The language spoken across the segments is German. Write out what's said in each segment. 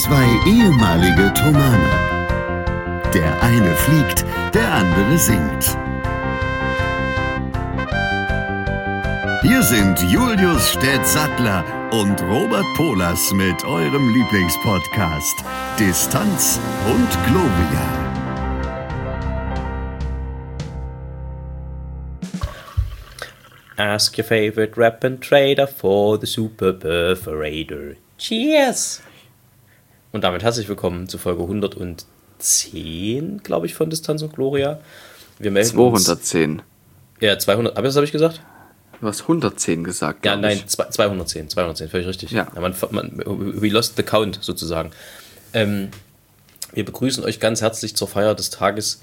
Zwei ehemalige Tomane. Der eine fliegt, der andere singt. Hier sind Julius Städtsattler und Robert Polas mit eurem Lieblingspodcast Distanz und Globia. Ask your favorite rap and trader for the Super Perforator. Cheers! Und damit herzlich willkommen zu Folge 110, glaube ich, von Distanz und Gloria. Wir melden 210. Uns, ja, 200, aber das habe ich gesagt? Du hast 110 gesagt. Ja, nein, 210, völlig richtig. Ja. We lost the count, sozusagen. Wir begrüßen euch ganz herzlich zur Feier des Tages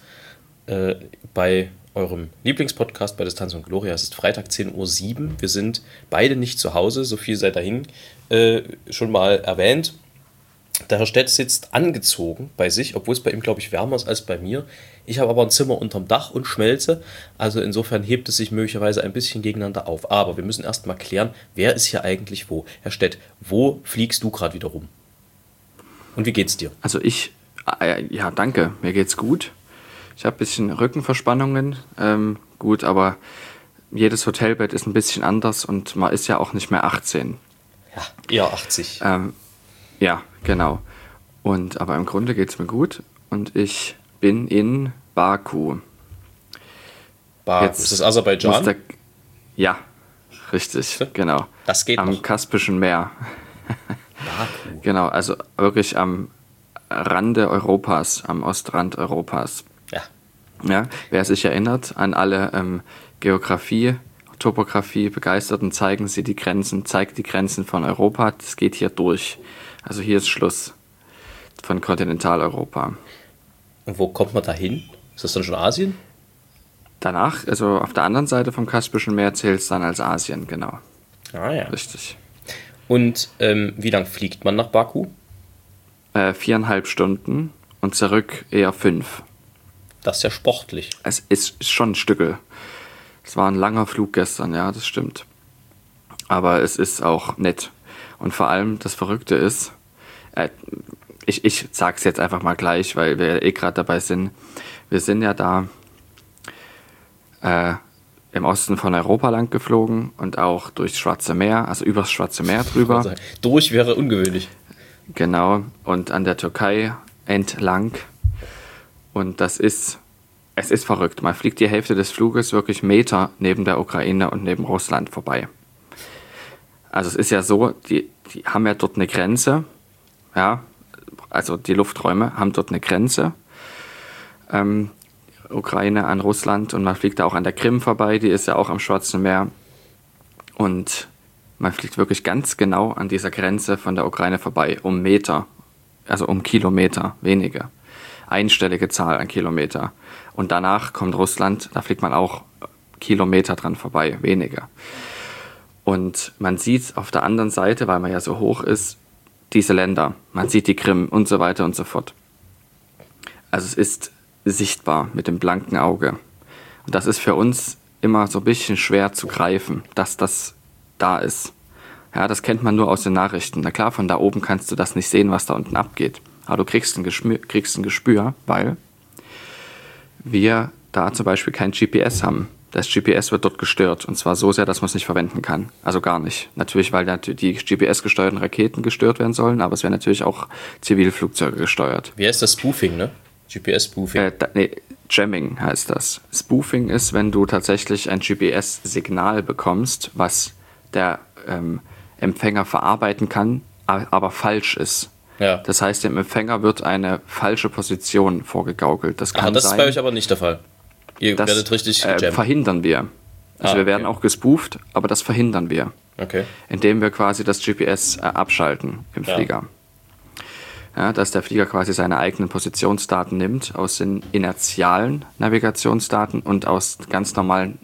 bei eurem Lieblingspodcast bei Distanz und Gloria. Es ist Freitag 10.07 Uhr. Wir sind beide nicht zu Hause, so viel sei dahin schon mal erwähnt. Der Herr Städt sitzt angezogen bei sich, obwohl es bei ihm, glaube ich, wärmer ist als bei mir. Ich habe aber ein Zimmer unterm Dach und schmelze. Also insofern hebt es sich möglicherweise ein bisschen gegeneinander auf. Aber wir müssen erst mal klären, wer ist hier eigentlich wo? Herr Städt, wo fliegst du gerade wieder rum? Und wie geht's dir? Also ja, danke, mir geht's gut. Ich habe ein bisschen Rückenverspannungen, gut, aber jedes Hotelbett ist ein bisschen anders und man ist ja auch nicht mehr 18. Ja, eher 80. Ja, genau. Aber im Grunde geht es mir gut und ich bin in Baku. Jetzt ist das Aserbaidschan? Ja, richtig, genau. Das geht am noch. Kaspischen Meer. Baku. Genau, also wirklich am Rande Europas, am Ostrand Europas. Ja, wer sich erinnert an alle Geografie, Topographie Begeisterten, zeigt die Grenzen von Europa. Das geht hier durch. Also hier ist Schluss von Kontinentaleuropa. Und wo kommt man da hin? Ist das dann schon Asien? Danach, also auf der anderen Seite vom Kaspischen Meer zählt es dann als Asien, genau. Ah ja. Richtig. Und wie lang fliegt man nach Baku? 4,5 Stunden und zurück eher 5. Das ist ja sportlich. Es ist schon ein Stückel. Es war ein langer Flug gestern, ja, das stimmt. Aber es ist auch nett. Und vor allem das Verrückte ist, ich sag's jetzt einfach mal gleich, weil wir gerade dabei sind. Wir sind ja da im Osten von Europa lang geflogen und auch durchs Schwarze Meer, also übers Schwarze Meer drüber. Durch wäre ungewöhnlich. Genau, und an der Türkei entlang. Und es ist verrückt. Man fliegt die Hälfte des Fluges wirklich Meter neben der Ukraine und neben Russland vorbei. Also es ist ja so, die haben ja dort eine Grenze. Ja, also die Lufträume haben dort eine Grenze. Ukraine an Russland, und man fliegt da auch an der Krim vorbei, die ist ja auch am Schwarzen Meer. Und man fliegt wirklich ganz genau an dieser Grenze von der Ukraine vorbei, um Meter, also um Kilometer, wenige. Einstellige Zahl an Kilometer. Und danach kommt Russland, da fliegt man auch Kilometer dran vorbei, wenige. Und man sieht auf der anderen Seite, weil man ja so hoch ist, diese Länder. Man sieht die Krim und so weiter und so fort. Also es ist sichtbar mit dem blanken Auge. Und das ist für uns immer so ein bisschen schwer zu greifen, dass das da ist. Ja, das kennt man nur aus den Nachrichten. Na klar, von da oben kannst du das nicht sehen, was da unten abgeht. Aber du kriegst ein Gespür, weil wir da zum Beispiel kein GPS haben. Das GPS wird dort gestört, und zwar so sehr, dass man es nicht verwenden kann. Also gar nicht. Natürlich, weil die GPS-gesteuerten Raketen gestört werden sollen, aber es werden natürlich auch Zivilflugzeuge gesteuert. Wie heißt das? Spoofing, ne? GPS-Spoofing. Jamming heißt das. Spoofing ist, wenn du tatsächlich ein GPS-Signal bekommst, was der Empfänger verarbeiten kann, aber falsch ist. Ja. Das heißt, dem Empfänger wird eine falsche Position vorgegaukelt. Das kann das sein, ist bei euch aber nicht der Fall. Ihr werdet richtig gejammt. Verhindern wir. Also wir werden auch gespooft, aber das verhindern wir. Okay. Indem wir quasi das GPS abschalten im Flieger. Ja, dass der Flieger quasi seine eigenen Positionsdaten nimmt aus den inertialen Navigationsdaten und aus ganz normalen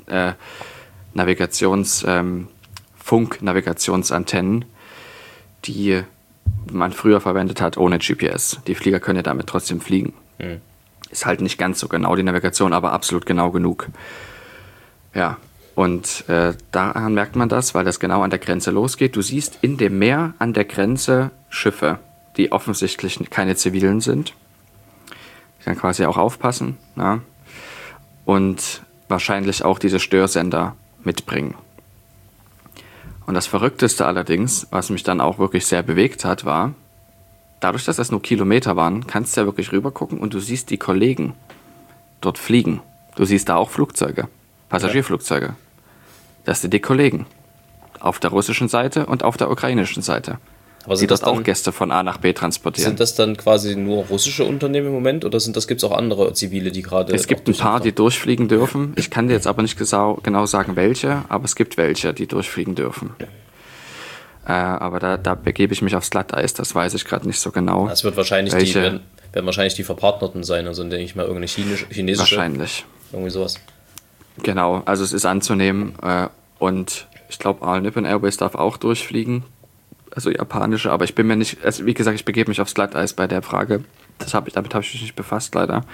Funknavigationsantennen, die man früher verwendet hat ohne GPS. Die Flieger können ja damit trotzdem fliegen. Ist halt nicht ganz so genau die Navigation, aber absolut genau genug. Ja, und daran merkt man das, weil das genau an der Grenze losgeht. Du siehst in dem Meer an der Grenze Schiffe. die offensichtlich keine Zivilen sind. Die dann quasi auch aufpassen. Ja? Und wahrscheinlich auch diese Störsender mitbringen. Und das Verrückteste allerdings, was mich dann auch wirklich sehr bewegt hat, war, dadurch, dass das nur Kilometer waren, kannst du ja wirklich rüber gucken und du siehst die Kollegen dort fliegen. Du siehst da auch Flugzeuge, Passagierflugzeuge. Das sind die Kollegen. Auf der russischen Seite und auf der ukrainischen Seite. Aber die dort auch Gäste von A nach B transportieren. Sind das dann quasi nur russische Unternehmen im Moment oder gibt es auch andere Zivile, die gerade... Es gibt ein paar, die durchfliegen dürfen. Ich kann dir jetzt aber nicht genau sagen, welche, aber es gibt welche, die durchfliegen dürfen. Aber da begebe ich mich aufs Glatteis, das weiß ich gerade nicht so genau. Das wird wahrscheinlich werden wahrscheinlich die Verpartnerten sein, also denke ich mal irgendeine chinesische... Wahrscheinlich. Irgendwie sowas. Genau, also es ist anzunehmen und ich glaube, All Nippon Airways darf auch durchfliegen, also japanische, aber ich bin mir nicht, also wie gesagt, ich begebe mich aufs Glatteis bei der Frage. Damit habe ich mich nicht befasst, leider.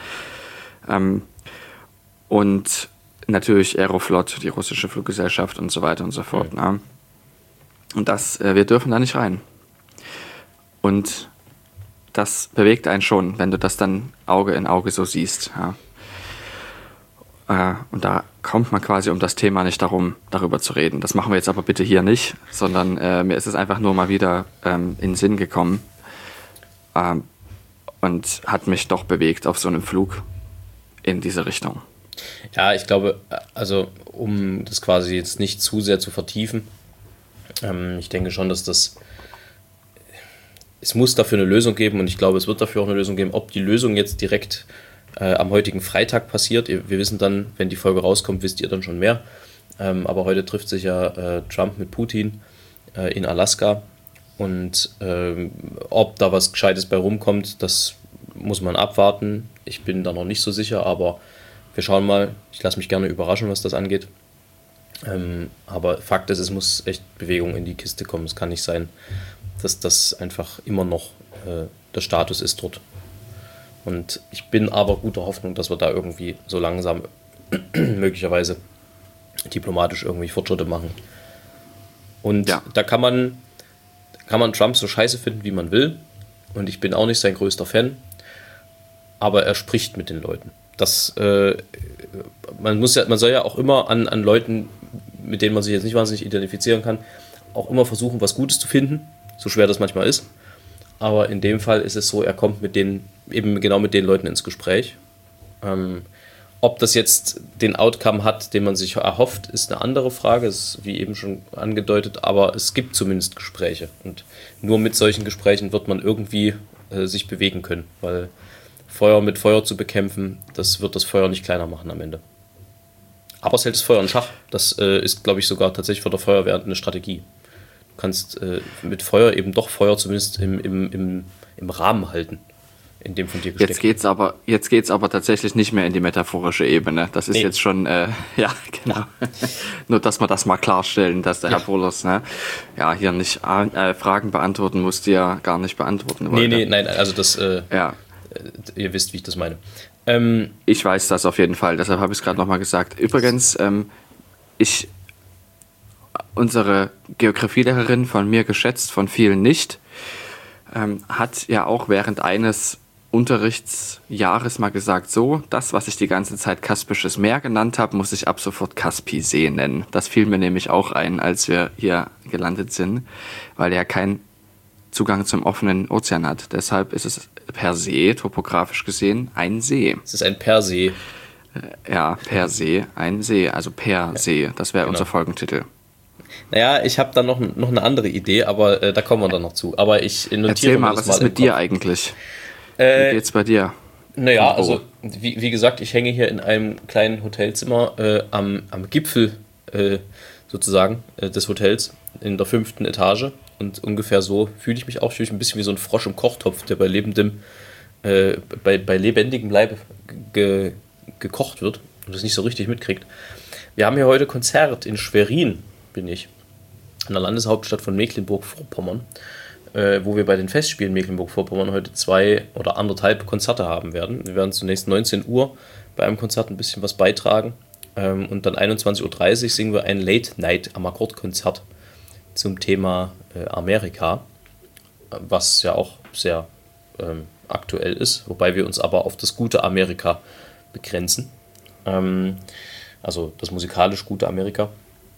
Und natürlich Aeroflot, die russische Fluggesellschaft und so weiter und so fort. Ja. Ne? Und wir dürfen da nicht rein. Und das bewegt einen schon, wenn du das dann Auge in Auge so siehst. Ja. Und da kommt man quasi um das Thema nicht darum, darüber zu reden. Das machen wir jetzt aber bitte hier nicht, sondern mir ist es einfach nur mal wieder in den Sinn gekommen und hat mich doch bewegt auf so einem Flug in diese Richtung. Ja, ich glaube, also um das quasi jetzt nicht zu sehr zu vertiefen, ich denke schon, dass es muss dafür eine Lösung geben und ich glaube, es wird dafür auch eine Lösung geben. Ob die Lösung jetzt direkt am heutigen Freitag passiert, wir wissen dann, wenn die Folge rauskommt, wisst ihr dann schon mehr. Aber heute trifft sich ja Trump mit Putin in Alaska und ob da was Gescheites bei rumkommt, das muss man abwarten. Ich bin da noch nicht so sicher, aber wir schauen mal. Ich lasse mich gerne überraschen, was das angeht. Aber Fakt ist, es muss echt Bewegung in die Kiste kommen. Es kann nicht sein, dass das einfach immer noch der Status ist dort. Und ich bin aber guter Hoffnung, dass wir da irgendwie so langsam möglicherweise diplomatisch irgendwie Fortschritte machen. Und da kann man Trump so scheiße finden, wie man will. Und ich bin auch nicht sein größter Fan. Aber er spricht mit den Leuten. Man soll ja auch immer an Leuten, mit denen man sich jetzt nicht wahnsinnig identifizieren kann, auch immer versuchen, was Gutes zu finden. So schwer das manchmal ist. Aber in dem Fall ist es so, er kommt mit den Leuten ins Gespräch. Ob das jetzt den Outcome hat, den man sich erhofft, ist eine andere Frage. Das ist wie eben schon angedeutet, aber es gibt zumindest Gespräche. Und nur mit solchen Gesprächen wird man irgendwie sich bewegen können, weil Feuer mit Feuer zu bekämpfen, das wird das Feuer nicht kleiner machen am Ende. Aber es hält das Feuer in Schach. Das ist, glaube ich, sogar tatsächlich für der Feuerwehr eine Strategie. Du kannst mit Feuer eben doch Feuer zumindest im Rahmen halten, in dem von dir gesteckt. Jetzt geht's aber tatsächlich nicht mehr in die metaphorische Ebene. Das ist jetzt schon, ja, genau. Nur, dass wir das mal klarstellen, dass der Herr Bohlers, ne, ja, hier nicht Fragen beantworten muss, die er gar nicht beantworten wollte. Nein, also das, ihr wisst, wie ich das meine. Ich weiß das auf jeden Fall, deshalb habe ich es gerade nochmal gesagt. Übrigens, unsere Geografielehrerin, von mir geschätzt, von vielen nicht, hat ja auch während eines Unterrichtsjahres mal gesagt, so, das, was ich die ganze Zeit Kaspisches Meer genannt habe, muss ich ab sofort Kaspisee nennen. Das fiel mir nämlich auch ein, als wir hier gelandet sind, weil er keinen Zugang zum offenen Ozean hat. Deshalb ist es per se, topografisch gesehen, ein See. Es ist ein Per-See. Ja, per se, ein See, also per See. Das wäre unser Folgentitel. Naja, ich habe da noch eine andere Idee, aber da kommen wir dann noch zu. Aber ich notiere Erzähl mal, das was ist mit dir eigentlich? Wie geht's bei dir? Naja, also wie gesagt, ich hänge hier in einem kleinen Hotelzimmer am Gipfel sozusagen des Hotels in der 5. Etage. Und ungefähr so fühle ich mich auch. Ich fühle mich ein bisschen wie so ein Frosch im Kochtopf, der bei lebendigem Leib gekocht wird und das nicht so richtig mitkriegt. Wir haben hier heute Konzert in Schwerin, bin ich, in der Landeshauptstadt von Mecklenburg-Vorpommern, wo wir bei den Festspielen Mecklenburg-Vorpommern heute 2 oder 1,5 Konzerte haben werden. Wir werden zunächst 19 Uhr bei einem Konzert ein bisschen was beitragen und dann 21:30 Uhr singen wir ein Late-Night am Akkordkonzert zum Thema Amerika. was ja auch sehr aktuell ist, wobei wir uns aber auf das gute Amerika begrenzen. Also das musikalisch gute Amerika.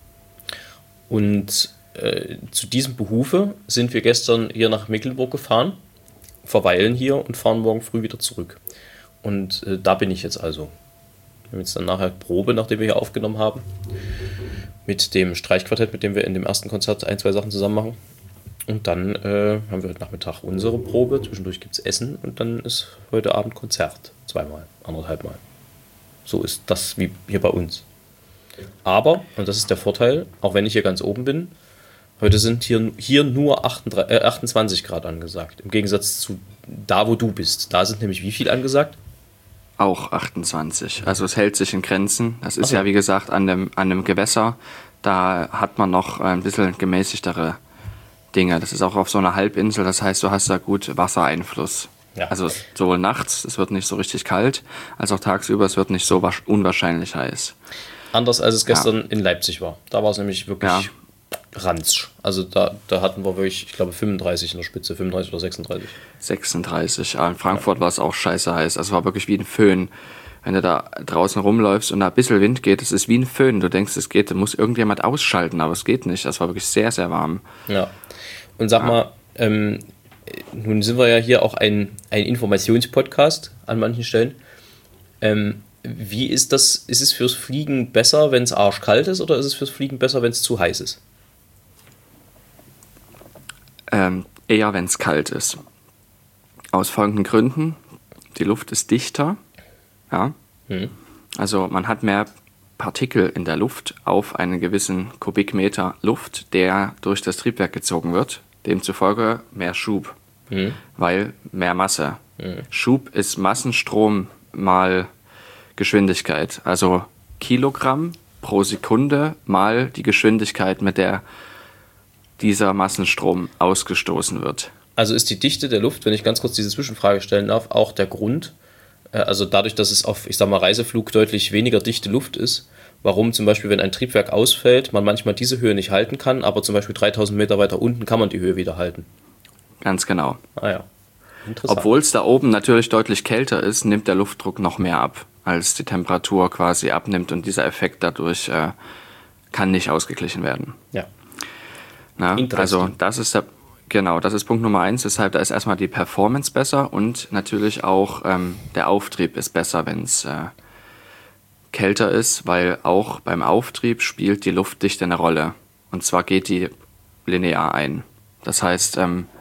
Und zu diesem Behufe sind wir gestern hier nach Mecklenburg gefahren, verweilen hier und fahren morgen früh wieder zurück. Und da bin ich jetzt also. Wir haben jetzt dann nachher Probe, nachdem wir hier aufgenommen haben, mit dem Streichquartett, mit dem wir in dem ersten Konzert 1-2 Sachen zusammen machen. Und dann haben wir heute Nachmittag unsere Probe, zwischendurch gibt es Essen und dann ist heute Abend Konzert. 2-mal, 1,5 Mal. So ist das wie hier bei uns. Aber, und das ist der Vorteil, auch wenn ich hier ganz oben bin, heute sind hier nur 28 Grad angesagt. Im Gegensatz zu da, wo du bist. Da sind nämlich wie viel angesagt? Auch 28. Also es hält sich in Grenzen. Das ist so. Ja, wie gesagt, an dem Gewässer. Da hat man noch ein bisschen gemäßigtere Dinge. Das ist auch auf so einer Halbinsel. Das heißt, du hast da gut Wassereinfluss. Ja. Also sowohl nachts, es wird nicht so richtig kalt, als auch tagsüber, es wird nicht so unwahrscheinlich heiß. Anders als es gestern in Leipzig war. Da war es nämlich wirklich ranzsch. Also da hatten wir wirklich, ich glaube, 35 in der Spitze, 35 oder 36. 36. Ja, in Frankfurt war es auch scheiße heiß. Also es war wirklich wie ein Föhn. Wenn du da draußen rumläufst und da ein bisschen Wind geht, es ist wie ein Föhn. Du denkst, es geht, da muss irgendjemand ausschalten, aber es geht nicht. Das war wirklich sehr, sehr warm. Ja. Und sag mal, nun sind wir ja hier auch ein Informationspodcast an manchen Stellen. Wie ist das? Ist es fürs Fliegen besser, wenn es arschkalt ist, oder ist es fürs Fliegen besser, wenn es zu heiß ist? Eher, wenn es kalt ist. Aus folgenden Gründen. Die Luft ist dichter. Ja. Also man hat mehr Partikel in der Luft auf einen gewissen Kubikmeter Luft, der durch das Triebwerk gezogen wird. Demzufolge mehr Schub, weil mehr Masse. Schub ist Massenstrom mal Geschwindigkeit. Also Kilogramm pro Sekunde mal die Geschwindigkeit, mit der dieser Massenstrom ausgestoßen wird. Also ist die Dichte der Luft, wenn ich ganz kurz diese Zwischenfrage stellen darf, auch der Grund, also dadurch, dass es auf, ich sag mal, Reiseflug deutlich weniger dichte Luft ist, warum zum Beispiel, wenn ein Triebwerk ausfällt, man manchmal diese Höhe nicht halten kann, aber zum Beispiel 3000 Meter weiter unten kann man die Höhe wieder halten. Ganz genau. Ah ja, interessant. Obwohl es da oben natürlich deutlich kälter ist, nimmt der Luftdruck noch mehr ab, als die Temperatur quasi abnimmt und dieser Effekt dadurch kann nicht ausgeglichen werden. Ja. Na, also das ist das ist Punkt Nummer 1, deshalb da ist erstmal die Performance besser und natürlich auch der Auftrieb ist besser, wenn es kälter ist, weil auch beim Auftrieb spielt die Luftdichte eine Rolle. Und zwar geht die linear ein. Das heißt,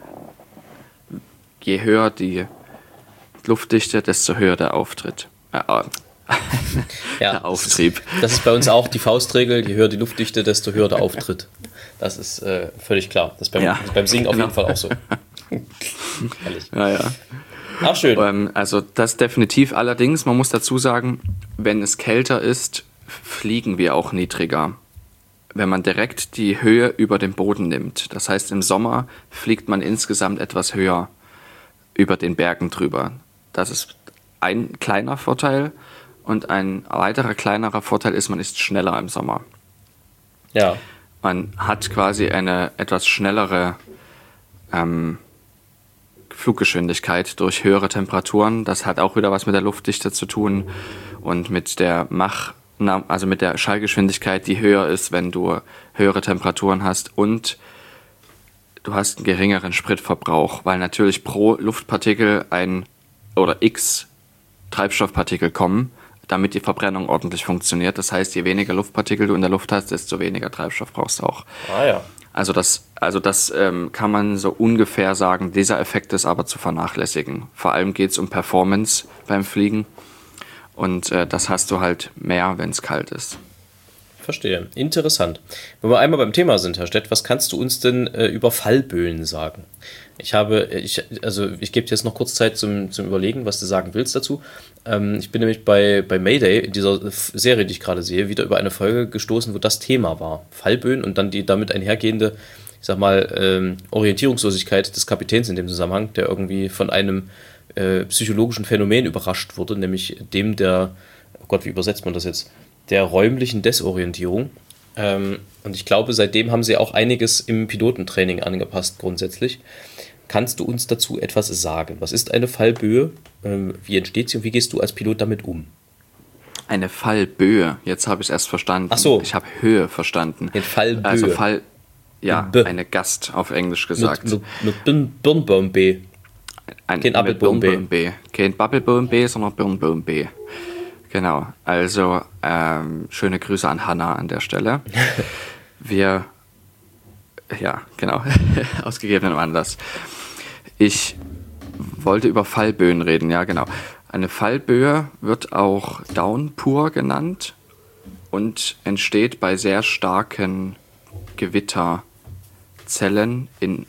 je höher die Luftdichte, desto höher der Auftritt. Der Auftrieb. Das ist bei uns auch die Faustregel, je höher die Luftdichte, desto höher der Auftritt. Das ist völlig klar. Das ist beim Singen auf jeden Fall auch so. Ehrlich. Ja. Ach, schön. Also das definitiv. Allerdings, man muss dazu sagen, wenn es kälter ist, fliegen wir auch niedriger. Wenn man direkt die Höhe über dem Boden nimmt. Das heißt, im Sommer fliegt man insgesamt etwas höher über den Bergen drüber. Das ist ein kleiner Vorteil. Und ein weiterer kleinerer Vorteil ist, man ist schneller im Sommer. Ja. Man hat quasi eine etwas schnellere Fluggeschwindigkeit durch höhere Temperaturen. Das hat auch wieder was mit der Luftdichte zu tun und mit der also mit der Schallgeschwindigkeit, die höher ist, wenn du höhere Temperaturen hast, und du hast einen geringeren Spritverbrauch, weil natürlich pro Luftpartikel x Treibstoffpartikel kommen, damit die Verbrennung ordentlich funktioniert. Das heißt, je weniger Luftpartikel du in der Luft hast, desto weniger Treibstoff brauchst du auch. Ah ja. Also das kann man so ungefähr sagen. Dieser Effekt ist aber zu vernachlässigen. Vor allem geht es um Performance beim Fliegen. Und das hast du halt mehr, wenn es kalt ist. Verstehe. Interessant. Wenn wir einmal beim Thema sind, Herr Stett, was kannst du uns denn über Fallböen sagen? Ich gebe dir jetzt noch kurz Zeit zum Überlegen, was du sagen willst dazu. Ich bin nämlich bei Mayday, in dieser Serie, die ich gerade sehe, wieder über eine Folge gestoßen, wo das Thema war. Fallböen und dann die damit einhergehende, ich sag mal, Orientierungslosigkeit des Kapitäns in dem Zusammenhang, der irgendwie von einem psychologischen Phänomen überrascht wurde, nämlich dem der, oh Gott, wie übersetzt man das jetzt? Der räumlichen Desorientierung. Und ich glaube, seitdem haben sie auch einiges im Pilotentraining angepasst, grundsätzlich. Kannst du uns dazu etwas sagen? Was ist eine Fallböe? Wie entsteht sie und wie gehst du als Pilot damit um? Eine Fallböe, jetzt habe ich es erst verstanden. Ach so. Ich habe Höhe verstanden. Eine Fallböe. Also ja, B. eine Gast auf Englisch gesagt. Mit Birnbaum B. Kein Appelbaum B. Kein Babbelbaum B, sondern Birnbaum B. Genau, also schöne Grüße an Hannah an der Stelle. Ja, genau, aus gegebenem Anlass. Ich wollte über Fallböen reden, ja genau. Eine Fallböe wird auch Downpour genannt und entsteht bei sehr starken Gewitterzellen in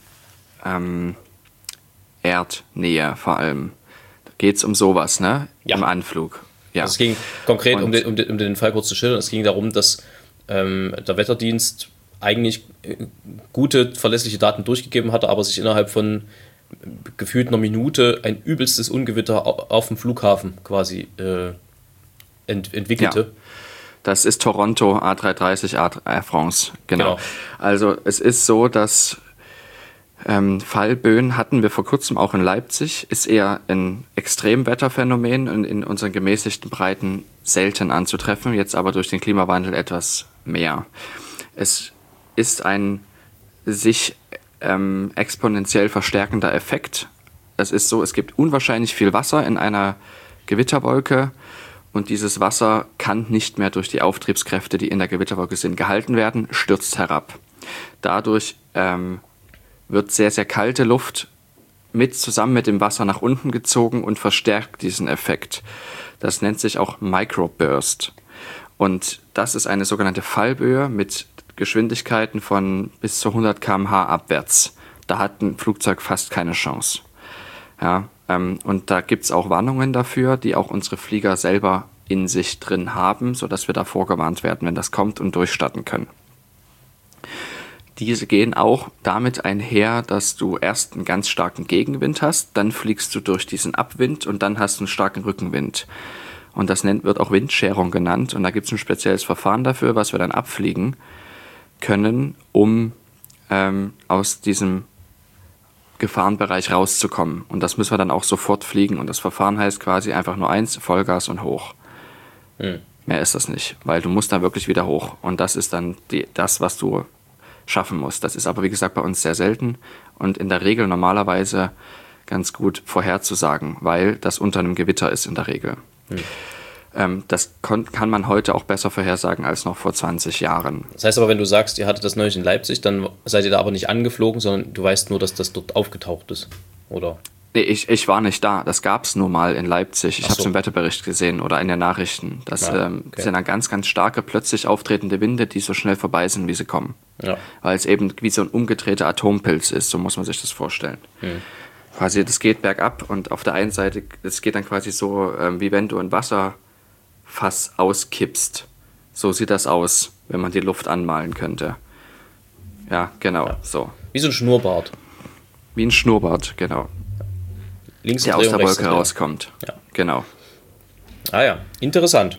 Erdnähe vor allem. Da geht es um sowas, ne? Ja. Im Anflug. Ja. Es ging konkret, um den Fall kurz zu schildern, es ging darum, dass der Wetterdienst eigentlich gute, verlässliche Daten durchgegeben hatte, aber sich innerhalb von gefühlt einer Minute ein übelstes Ungewitter auf dem Flughafen quasi entwickelte. Ja. Das ist Toronto A330 Air France, genau. Also es ist so, dass Fallböen hatten wir vor kurzem auch in Leipzig, ist eher ein Extremwetterphänomen und in unseren gemäßigten Breiten selten anzutreffen, jetzt aber durch den Klimawandel etwas mehr. Es ist ein sich exponentiell verstärkender Effekt. Es ist so, es gibt unwahrscheinlich viel Wasser in einer Gewitterwolke und dieses Wasser kann nicht mehr durch die Auftriebskräfte, die in der Gewitterwolke sind, gehalten werden, stürzt herab. Dadurch wird sehr, sehr kalte Luft zusammen mit dem Wasser nach unten gezogen und verstärkt diesen Effekt. Das nennt sich auch Microburst. Und das ist eine sogenannte Fallböe mit Geschwindigkeiten von bis zu 100 km/h abwärts. Da hat ein Flugzeug fast keine Chance. Ja, und da gibt es auch Warnungen dafür, die auch unsere Flieger selber in sich drin haben, sodass wir da vorgewarnt werden, wenn das kommt und durchstarten können. Diese gehen auch damit einher, dass du erst einen ganz starken Gegenwind hast, dann fliegst du durch diesen Abwind und dann hast du einen starken Rückenwind. Und das wird auch Windscherung genannt und da gibt es ein spezielles Verfahren dafür, was wir dann abfliegen können, um aus diesem Gefahrenbereich rauszukommen. Und das müssen wir dann auch sofort fliegen. Und das Verfahren heißt quasi einfach nur eins, Vollgas und hoch. Mehr ist das nicht, weil du musst da wirklich wieder hoch. Und das ist dann das, was du schaffen musst. Das ist aber, wie gesagt, bei uns sehr selten und in der Regel normalerweise ganz gut vorherzusagen, weil das unter einem Gewitter ist in der Regel. Das kann man heute auch besser vorhersagen als noch vor 20 Jahren. Das heißt aber, wenn du sagst, ihr hattet das neulich in Leipzig, dann seid ihr da aber nicht angeflogen, sondern du weißt nur, dass das dort aufgetaucht ist, oder? Nee, ich war nicht da. Das gab es nur mal in Leipzig. Ich Ach so. habe es im Wetterbericht gesehen oder in den Nachrichten. Das okay. sind dann ganz, ganz starke, plötzlich auftretende Winde, die so schnell vorbei sind, wie sie kommen. Ja. Weil es eben wie so ein umgedrehter Atompilz ist, so muss man sich das vorstellen. Quasi, das geht bergab und auf der einen Seite, es geht dann quasi so, wie wenn du ein Wasserfass auskippst. So sieht das aus, wenn man die Luft anmalen könnte. Ja, genau, so. Wie so ein Schnurrbart. Wie ein Schnurrbart, genau. Links Der eine aus der Drehung, rechts Wolke eine rauskommt. Ja. Genau. Ah ja, interessant.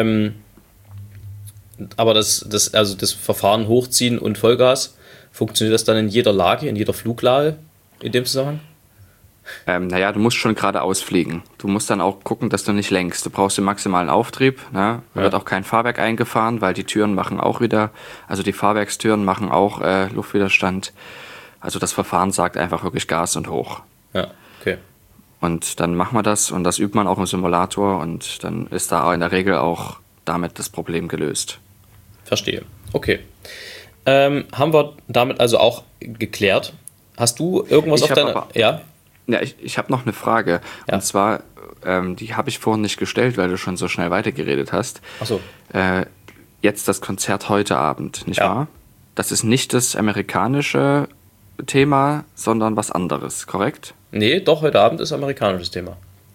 Aber das Verfahren Hochziehen und Vollgas, funktioniert das dann in jeder Lage, in jeder Fluglage in dem Zusammenhang? Naja, du musst schon geradeaus fliegen. Du musst dann auch gucken, dass du nicht lenkst. Du brauchst den maximalen Auftrieb. Ne? Da wird auch kein Fahrwerk eingefahren, weil die Türen machen auch wieder, also die Fahrwerkstüren machen auch Luftwiderstand. Also das Verfahren sagt einfach wirklich Gas und hoch. Ja, okay. Und dann machen wir das und das übt man auch im Simulator und dann ist da in der Regel auch damit das Problem gelöst. Verstehe. Okay. Haben wir damit also auch geklärt. Hast du irgendwas auf deiner... Ja, ich habe noch eine Frage. Ja. Und zwar, die habe ich vorhin nicht gestellt, weil du schon so schnell weitergeredet hast. Ach so. Jetzt das Konzert heute Abend, nicht Ja. wahr? Das ist nicht das amerikanische Thema, sondern was anderes, korrekt? Nee, doch, heute Abend ist amerikanisches Thema.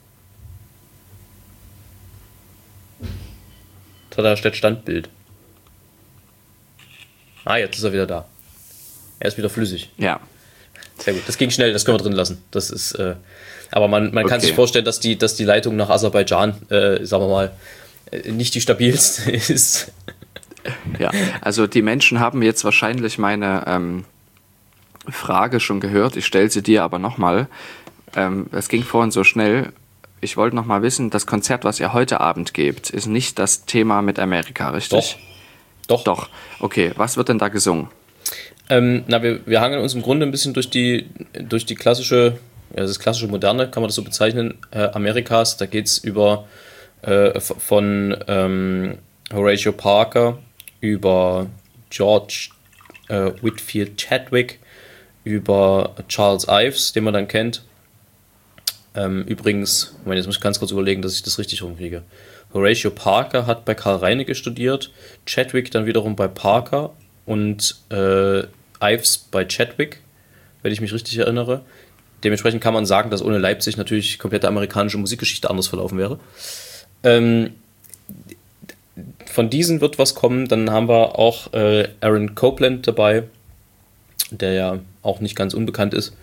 Da steht Standbild. Ah, jetzt ist er wieder da. Er ist wieder flüssig. Ja. Sehr gut, das ging schnell, das können wir drin lassen. Das ist, aber man kann Okay. sich vorstellen, dass die Leitung nach Aserbaidschan, sagen wir mal, nicht die stabilste ist. Ja, also die Menschen haben jetzt wahrscheinlich meine Frage schon gehört. Ich stelle sie dir aber nochmal. Es ging vorhin so schnell. Ich wollte nochmal wissen, das Konzert, was ihr heute Abend gebt, ist nicht das Thema mit Amerika, richtig? Doch. Okay, was wird denn da gesungen? Wir hangeln uns im Grunde ein bisschen durch die klassische, das klassische Moderne, kann man das so bezeichnen, Amerikas. Da geht es über von Horatio Parker über George Whitfield Chadwick, über Charles Ives, den man dann kennt. Übrigens, jetzt muss ich ganz kurz überlegen, dass ich das richtig rumkriege. Horatio Parker hat bei Karl Reinecke studiert, Chadwick dann wiederum bei Parker und Ives bei Chadwick, wenn ich mich richtig erinnere. Dementsprechend kann man sagen, dass ohne Leipzig natürlich komplette amerikanische Musikgeschichte anders verlaufen wäre. Von diesen wird was kommen. Dann haben wir auch Aaron Copland dabei, der ja auch nicht ganz unbekannt ist.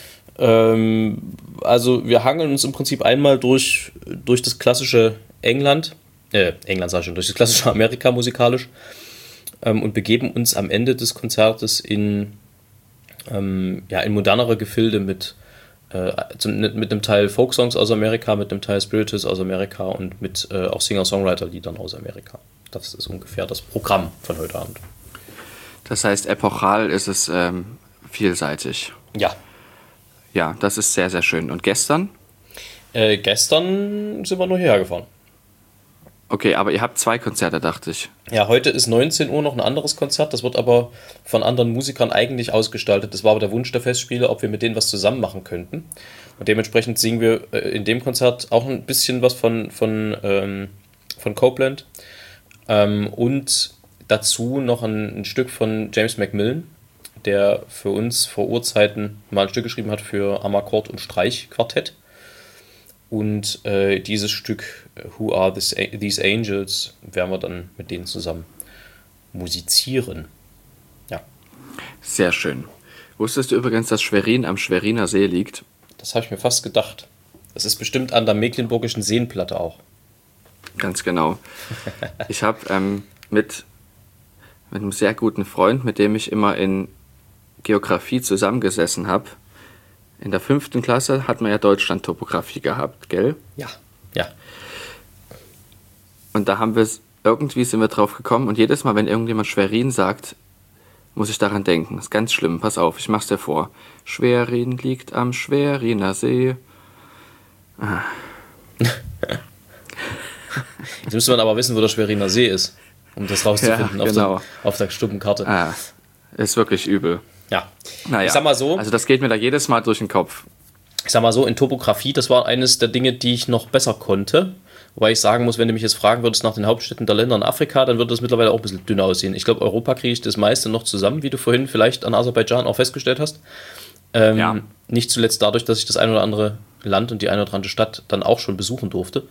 Also wir hangeln uns im Prinzip einmal durch das klassische England sag ich schon, durch das klassische Amerika musikalisch und begeben uns am Ende des Konzertes in modernere Gefilde mit einem Teil Folksongs aus Amerika, mit einem Teil Spirituals aus Amerika und mit auch Singer-Songwriter-Liedern aus Amerika. Das ist ungefähr das Programm von heute Abend. Das heißt, epochal ist es vielseitig. Ja. Ja, das ist sehr, sehr schön. Und gestern? Gestern sind wir nur hierher gefahren. Okay, aber ihr habt 2 Konzerte, dachte ich. Ja, heute ist 19 Uhr noch ein anderes Konzert. Das wird aber von anderen Musikern eigentlich ausgestaltet. Das war aber der Wunsch der Festspiele, ob wir mit denen was zusammen machen könnten. Und dementsprechend singen wir in dem Konzert auch ein bisschen was von Copland. Und dazu noch ein Stück von James Macmillan, der für uns vor Urzeiten mal ein Stück geschrieben hat für Amakord und Streichquartett. Und dieses Stück Who Are These Angels werden wir dann mit denen zusammen musizieren. Ja. Sehr schön. Wusstest du übrigens, dass Schwerin am Schweriner See liegt? Das habe ich mir fast gedacht. Das ist bestimmt an der Mecklenburgischen Seenplatte auch. Ganz genau. Ich habe mit einem sehr guten Freund, mit dem ich immer in Geografie zusammengesessen habe. In der 5. Klasse hat man ja Deutschland-Topographie gehabt, gell? Ja. Und da sind wir drauf gekommen und jedes Mal, wenn irgendjemand Schwerin sagt, muss ich daran denken. Das ist ganz schlimm, pass auf, ich mach's dir vor. Schwerin liegt am Schweriner See. Jetzt müsste man aber wissen, wo der Schweriner See ist, um das rauszufinden, ja, genau. auf der Stuppenkarte. Ist wirklich übel. Ja. Naja, ich sag mal so. Also das geht mir da jedes Mal durch den Kopf. Ich sag mal so, in Topografie, das war eines der Dinge, die ich noch besser konnte. Wobei ich sagen muss, wenn du mich jetzt fragen würdest nach den Hauptstädten der Länder in Afrika, dann würde das mittlerweile auch ein bisschen dünner aussehen. Ich glaube, Europa kriege ich das meiste noch zusammen, wie du vorhin vielleicht an Aserbaidschan auch festgestellt hast. Nicht zuletzt dadurch, dass ich das ein oder andere Land und die eine oder andere Stadt dann auch schon besuchen durfte.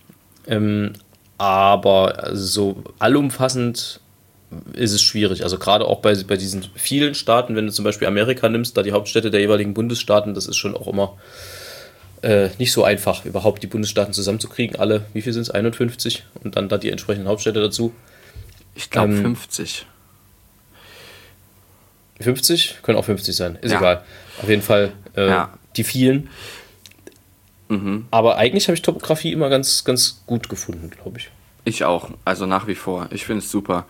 Aber so allumfassend ist es schwierig. Also gerade auch bei diesen vielen Staaten, wenn du zum Beispiel Amerika nimmst, da die Hauptstädte der jeweiligen Bundesstaaten, das ist schon auch immer nicht so einfach, überhaupt die Bundesstaaten zusammenzukriegen. Alle, wie viel sind es? 51? Und dann da die entsprechenden Hauptstädte dazu. Ich glaube 50. 50? Können auch 50 sein, ist egal. Auf jeden Fall die vielen. Mhm. Aber eigentlich habe ich Topografie immer ganz, ganz gut gefunden, glaube ich. Ich auch, also nach wie vor. Ich finde es super.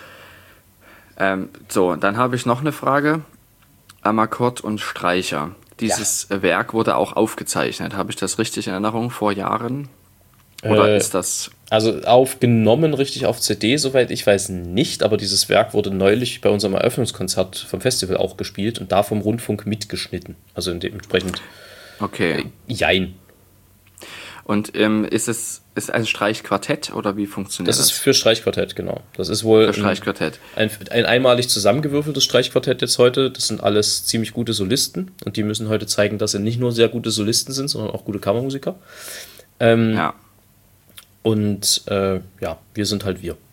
So, dann habe ich noch eine Frage. Amakord und Streicher. Dieses Werk wurde auch aufgezeichnet. Habe ich das richtig in Erinnerung vor Jahren? Oder ist das... Also aufgenommen richtig auf CD, soweit ich weiß nicht. Aber dieses Werk wurde neulich bei unserem Eröffnungskonzert vom Festival auch gespielt und da vom Rundfunk mitgeschnitten. Also dementsprechend... Okay. Jein. Und ist es ein Streichquartett oder wie funktioniert das? Das ist für Streichquartett, genau. Das ist wohl für Streichquartett. Ein einmalig zusammengewürfeltes Streichquartett jetzt heute. Das sind alles ziemlich gute Solisten und die müssen heute zeigen, dass sie nicht nur sehr gute Solisten sind, sondern auch gute Kammermusiker. Und wir sind halt wir.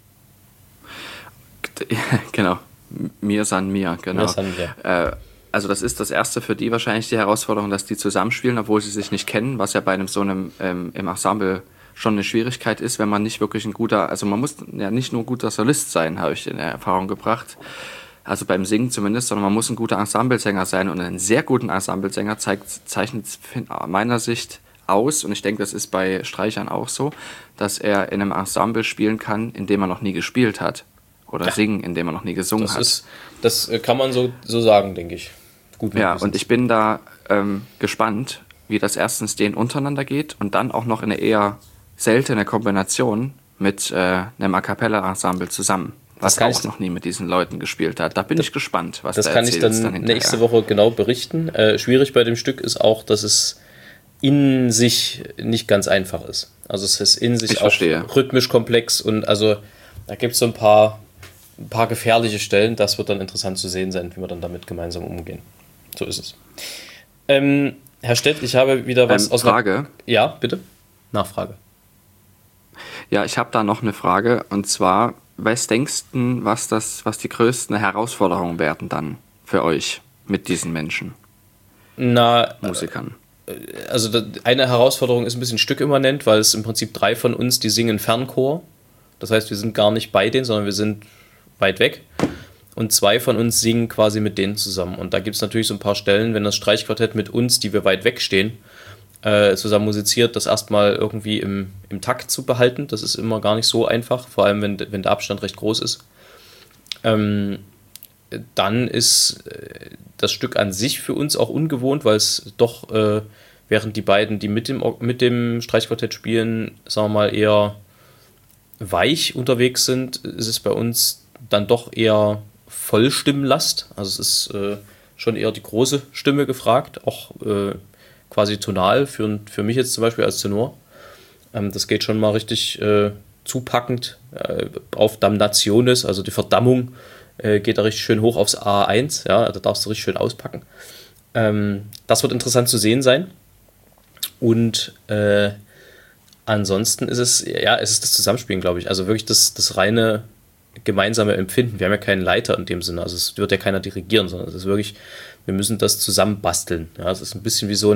Genau. Mir san mir, genau. Mir san wir. Also das ist das erste für die wahrscheinlich die Herausforderung, dass die zusammenspielen, obwohl sie sich nicht kennen, was ja bei einem so einem im Ensemble schon eine Schwierigkeit ist, wenn man nicht wirklich also man muss ja nicht nur guter Solist sein, habe ich in Erfahrung gebracht, Also beim Singen zumindest, sondern man muss ein guter Ensemblesänger sein und einen sehr guten Ensemblesänger zeichnet meiner Sicht aus, und ich denke, das ist bei Streichern auch so, dass er in einem Ensemble spielen kann, in dem er noch nie gespielt hat. Oder singen, in dem er noch nie gesungen hat. Das kann man so sagen, denke ich. Gut, ja, und ich bin da gespannt, wie das erstens denen untereinander geht und dann auch noch in eine eher seltene Kombination mit einem A-Cappella-Ensemble zusammen, was auch noch nie mit diesen Leuten gespielt hat. Da bin ich gespannt, was das da kann ich dann nächste Woche genau berichten. Schwierig bei dem Stück ist auch, dass es in sich nicht ganz einfach ist. Also es ist in sich auch rhythmisch komplex und also da gibt es so ein paar gefährliche Stellen. Das wird dann interessant zu sehen sein, wie wir dann damit gemeinsam umgehen. So ist es. Herr Stett, ich habe wieder was aus Frage. Ja, bitte? Nachfrage. Ja, ich habe da noch eine Frage, und zwar, was denkst du, was die größten Herausforderungen werden dann für euch mit diesen Menschen? Musikern. Also eine Herausforderung ist ein bisschen stückimmanent, weil es im Prinzip 3 von uns, die singen Fernchor. Das heißt, wir sind gar nicht bei denen, sondern wir sind weit weg. Und 2 von uns singen quasi mit denen zusammen. Und da gibt es natürlich so ein paar Stellen, wenn das Streichquartett mit uns, die wir weit weg stehen, zusammen musiziert, das erstmal irgendwie im Takt zu behalten. Das ist immer gar nicht so einfach, vor allem wenn der Abstand recht groß ist. Dann ist das Stück an sich für uns auch ungewohnt, weil es doch, während die beiden, die mit dem Streichquartett spielen, sagen wir mal, eher weich unterwegs sind, ist es bei uns dann doch eher Vollstimmenlast. Also es ist schon eher die große Stimme gefragt, auch quasi tonal für mich jetzt zum Beispiel als Tenor. Das geht schon mal richtig zupackend auf Damnationis, also die Verdammung geht da richtig schön hoch aufs A1, ja, da darfst du richtig schön auspacken. Das wird interessant zu sehen sein. Und ansonsten ist es ist das Zusammenspielen, glaube ich. Also wirklich das reine gemeinsame Empfinden. Wir haben ja keinen Leiter in dem Sinne, also es wird ja keiner dirigieren, sondern es ist wirklich, wir müssen das zusammen basteln. Ja, es ist ein bisschen wie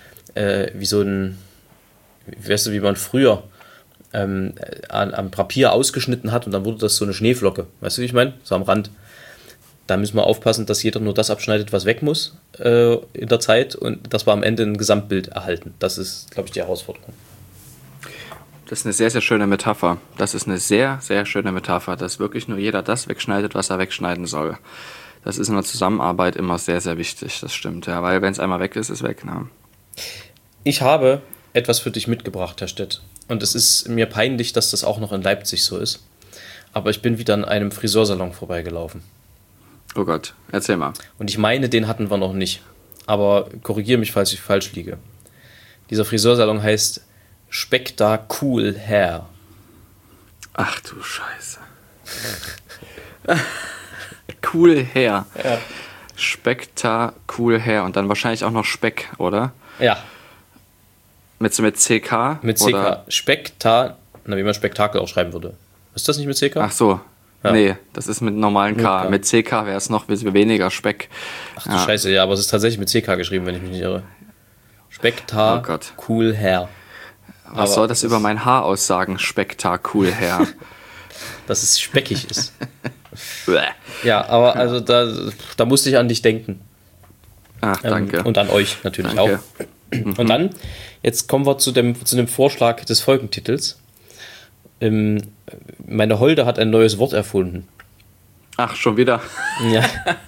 weißt du, wie man früher am Papier ausgeschnitten hat und dann wurde das so eine Schneeflocke. Weißt du, wie ich meine? So am Rand. Da müssen wir aufpassen, dass jeder nur das abschneidet, was weg muss in der Zeit, und dass wir am Ende ein Gesamtbild erhalten. Das ist, glaube ich, die Herausforderung. Das ist eine sehr, sehr schöne Metapher. Das ist eine sehr, sehr schöne Metapher, dass wirklich nur jeder das wegschneidet, was er wegschneiden soll. Das ist in der Zusammenarbeit immer sehr, sehr wichtig, das stimmt. Ja, weil wenn es einmal weg ist, ist es weg. Ne? Ich habe etwas für dich mitgebracht, Herr Stett. Und es ist mir peinlich, dass das auch noch in Leipzig so ist. Aber ich bin wieder an einem Friseursalon vorbeigelaufen. Oh Gott, erzähl mal. Und ich meine, den hatten wir noch nicht. Aber korrigiere mich, falls ich falsch liege. Dieser Friseursalon heißt Spectacool Hair. Ach du Scheiße. Cool Hair. Ja. Spectacool Hair. Und dann wahrscheinlich auch noch Speck, oder? Ja. Mit CK? Mit CK. Oder? Wie man Spektakel auch schreiben würde. Ist das nicht mit CK? Ach so. Ja. Nee, das ist mit normalen K. Ja. Mit CK wäre es noch weniger Speck. Ach du Scheiße, ja, aber es ist tatsächlich mit CK geschrieben, wenn ich mich nicht irre. Spectacool Hair. Was soll das über mein Haar aussagen? Spektacool Hair. Dass es speckig ist. Ja, aber also da musste ich an dich denken. Ach, danke. Und an euch natürlich danke. Auch. Und dann, jetzt kommen wir zu dem Vorschlag des Folgentitels. Meine Holde hat ein neues Wort erfunden. Ach, schon wieder? Ja.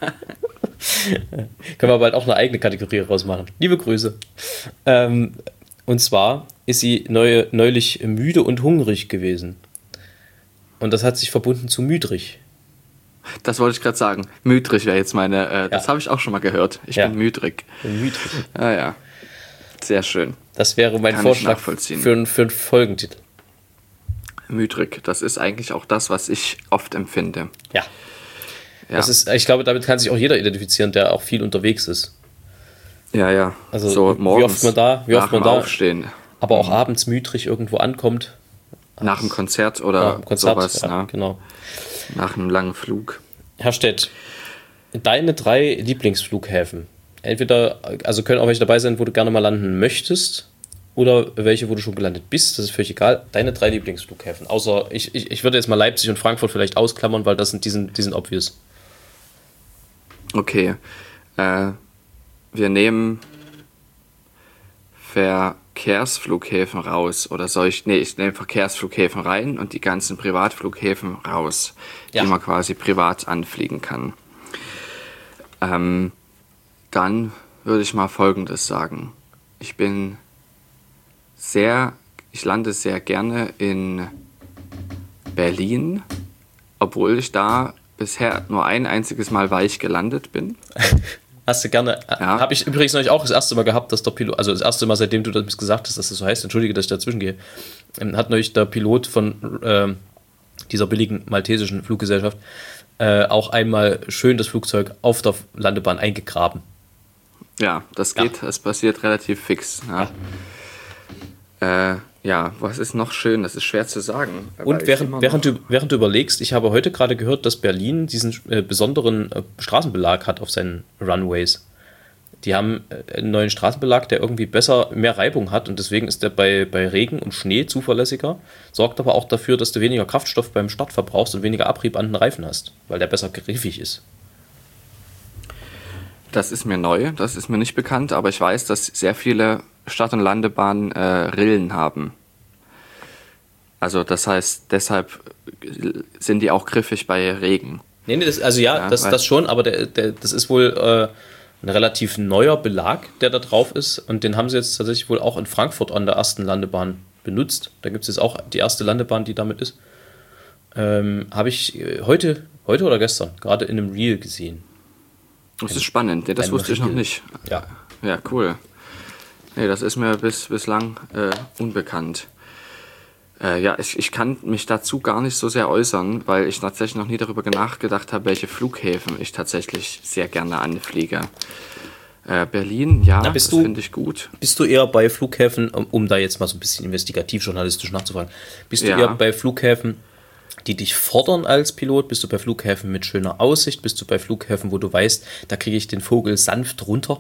Können wir bald auch eine eigene Kategorie rausmachen. Liebe Grüße. Und zwar ist sie neulich müde und hungrig gewesen. Und das hat sich verbunden zu müdrig. Das wollte ich gerade sagen. Müdrig wäre jetzt meine... Das habe ich auch schon mal gehört. Ich bin müdrig. Müdrig. Ja. Sehr schön. Das wäre mein Vorschlag für einen Folgentitel. Müdrig. Das ist eigentlich auch das, was ich oft empfinde. Ja. Das ist, ich glaube, damit kann sich auch jeder identifizieren, der auch viel unterwegs ist. Ja. Also so morgens, wie oft man da aufstehen. Aber auch abends müdrig irgendwo ankommt. Nach dem Konzert oder sowas. Ja, genau. Nach einem langen Flug. Herr Stett, deine 3 Lieblingsflughäfen. Entweder, also können auch welche dabei sein, wo du gerne mal landen möchtest, oder welche, wo du schon gelandet bist, das ist völlig egal. Deine 3 Lieblingsflughäfen. Außer, ich würde jetzt mal Leipzig und Frankfurt vielleicht ausklammern, weil die sind obvious. Okay. Wir nehmen Verkehrsflughäfen raus. Oder soll ich. Nee, ich nehme Verkehrsflughäfen rein und die ganzen Privatflughäfen raus, Ja. die man quasi privat anfliegen kann. Dann würde ich mal Folgendes sagen. Ich lande sehr gerne in Berlin, obwohl ich da bisher nur ein einziges Mal weich gelandet bin. Hast du gerne. Ja. Habe ich übrigens neulich auch das erste Mal gehabt, dass der Pilot, also das erste Mal, seitdem du das gesagt hast, dass das so heißt, entschuldige, dass ich dazwischen gehe, hat neulich der Pilot von dieser billigen maltesischen Fluggesellschaft auch einmal schön das Flugzeug auf der Landebahn eingegraben. Ja, das geht, das passiert relativ fix. Ja, was ist noch schön? Das ist schwer zu sagen. Und während du überlegst, ich habe heute gerade gehört, dass Berlin diesen besonderen Straßenbelag hat auf seinen Runways. Die haben einen neuen Straßenbelag, der irgendwie mehr Reibung hat und deswegen ist der bei Regen und Schnee zuverlässiger, sorgt aber auch dafür, dass du weniger Kraftstoff beim Start verbrauchst und weniger Abrieb an den Reifen hast, weil der besser griffig ist. Das ist mir neu, das ist mir nicht bekannt, aber ich weiß, dass sehr viele Start- und Landebahnen Rillen haben. Also das heißt, deshalb sind die auch griffig bei Regen. Nee, das schon, aber das ist wohl ein relativ neuer Belag, der da drauf ist und den haben sie jetzt tatsächlich wohl auch in Frankfurt an der ersten Landebahn benutzt. Da gibt es jetzt auch die erste Landebahn, die damit ist. Habe ich heute oder gestern gerade in einem Reel gesehen. Das ist spannend, das wusste ich noch nicht. Ja. Ja, cool. Nee, das ist mir bislang unbekannt. Ich kann mich dazu gar nicht so sehr äußern, weil ich tatsächlich noch nie darüber nachgedacht habe, welche Flughäfen ich tatsächlich sehr gerne anfliege. Berlin, ja, das finde ich gut. Bist du eher bei Flughäfen, um da jetzt mal so ein bisschen investigativ-journalistisch nachzufragen, bist du eher bei Flughäfen, die dich fordern als Pilot? Bist du bei Flughäfen mit schöner Aussicht? Bist du bei Flughäfen, wo du weißt, da kriege ich den Vogel sanft runter?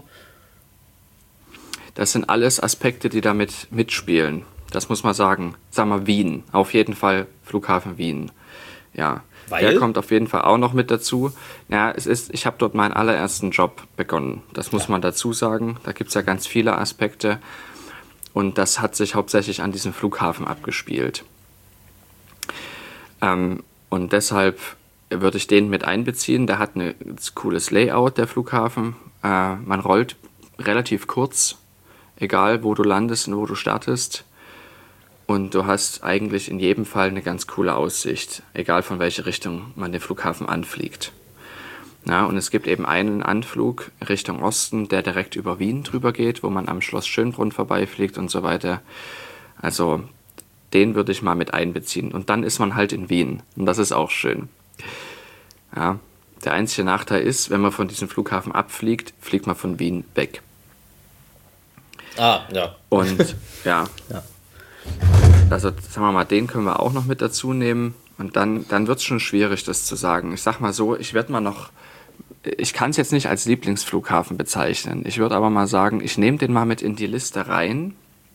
Das sind alles Aspekte, die damit mitspielen. Das muss man sagen. Sag mal Wien. Auf jeden Fall Flughafen Wien. Ja. Der kommt auf jeden Fall auch noch mit dazu. Ja, ich habe dort meinen allerersten Job begonnen. Das muss man dazu sagen. Da gibt es ja ganz viele Aspekte. Und das hat sich hauptsächlich an diesem Flughafen abgespielt. Und deshalb würde ich den mit einbeziehen. Der hat ein cooles Layout, der Flughafen. Man rollt relativ kurz, egal wo du landest und wo du startest. Und du hast eigentlich in jedem Fall eine ganz coole Aussicht, egal von welcher Richtung man den Flughafen anfliegt. Ja, und es gibt eben einen Anflug Richtung Osten, der direkt über Wien drüber geht, wo man am Schloss Schönbrunn vorbeifliegt und so weiter. Also den würde ich mal mit einbeziehen. Und dann ist man halt in Wien. Und das ist auch schön. Ja, der einzige Nachteil ist, wenn man von diesem Flughafen abfliegt, fliegt man von Wien weg. Ah, ja. Und ja. Also sagen wir mal, den können wir auch noch mit dazu nehmen. Und dann wird es schon schwierig, das zu sagen. Ich sag mal so, ich kann es jetzt nicht als Lieblingsflughafen bezeichnen. Ich würde aber mal sagen, ich nehme den mal mit in die Liste rein,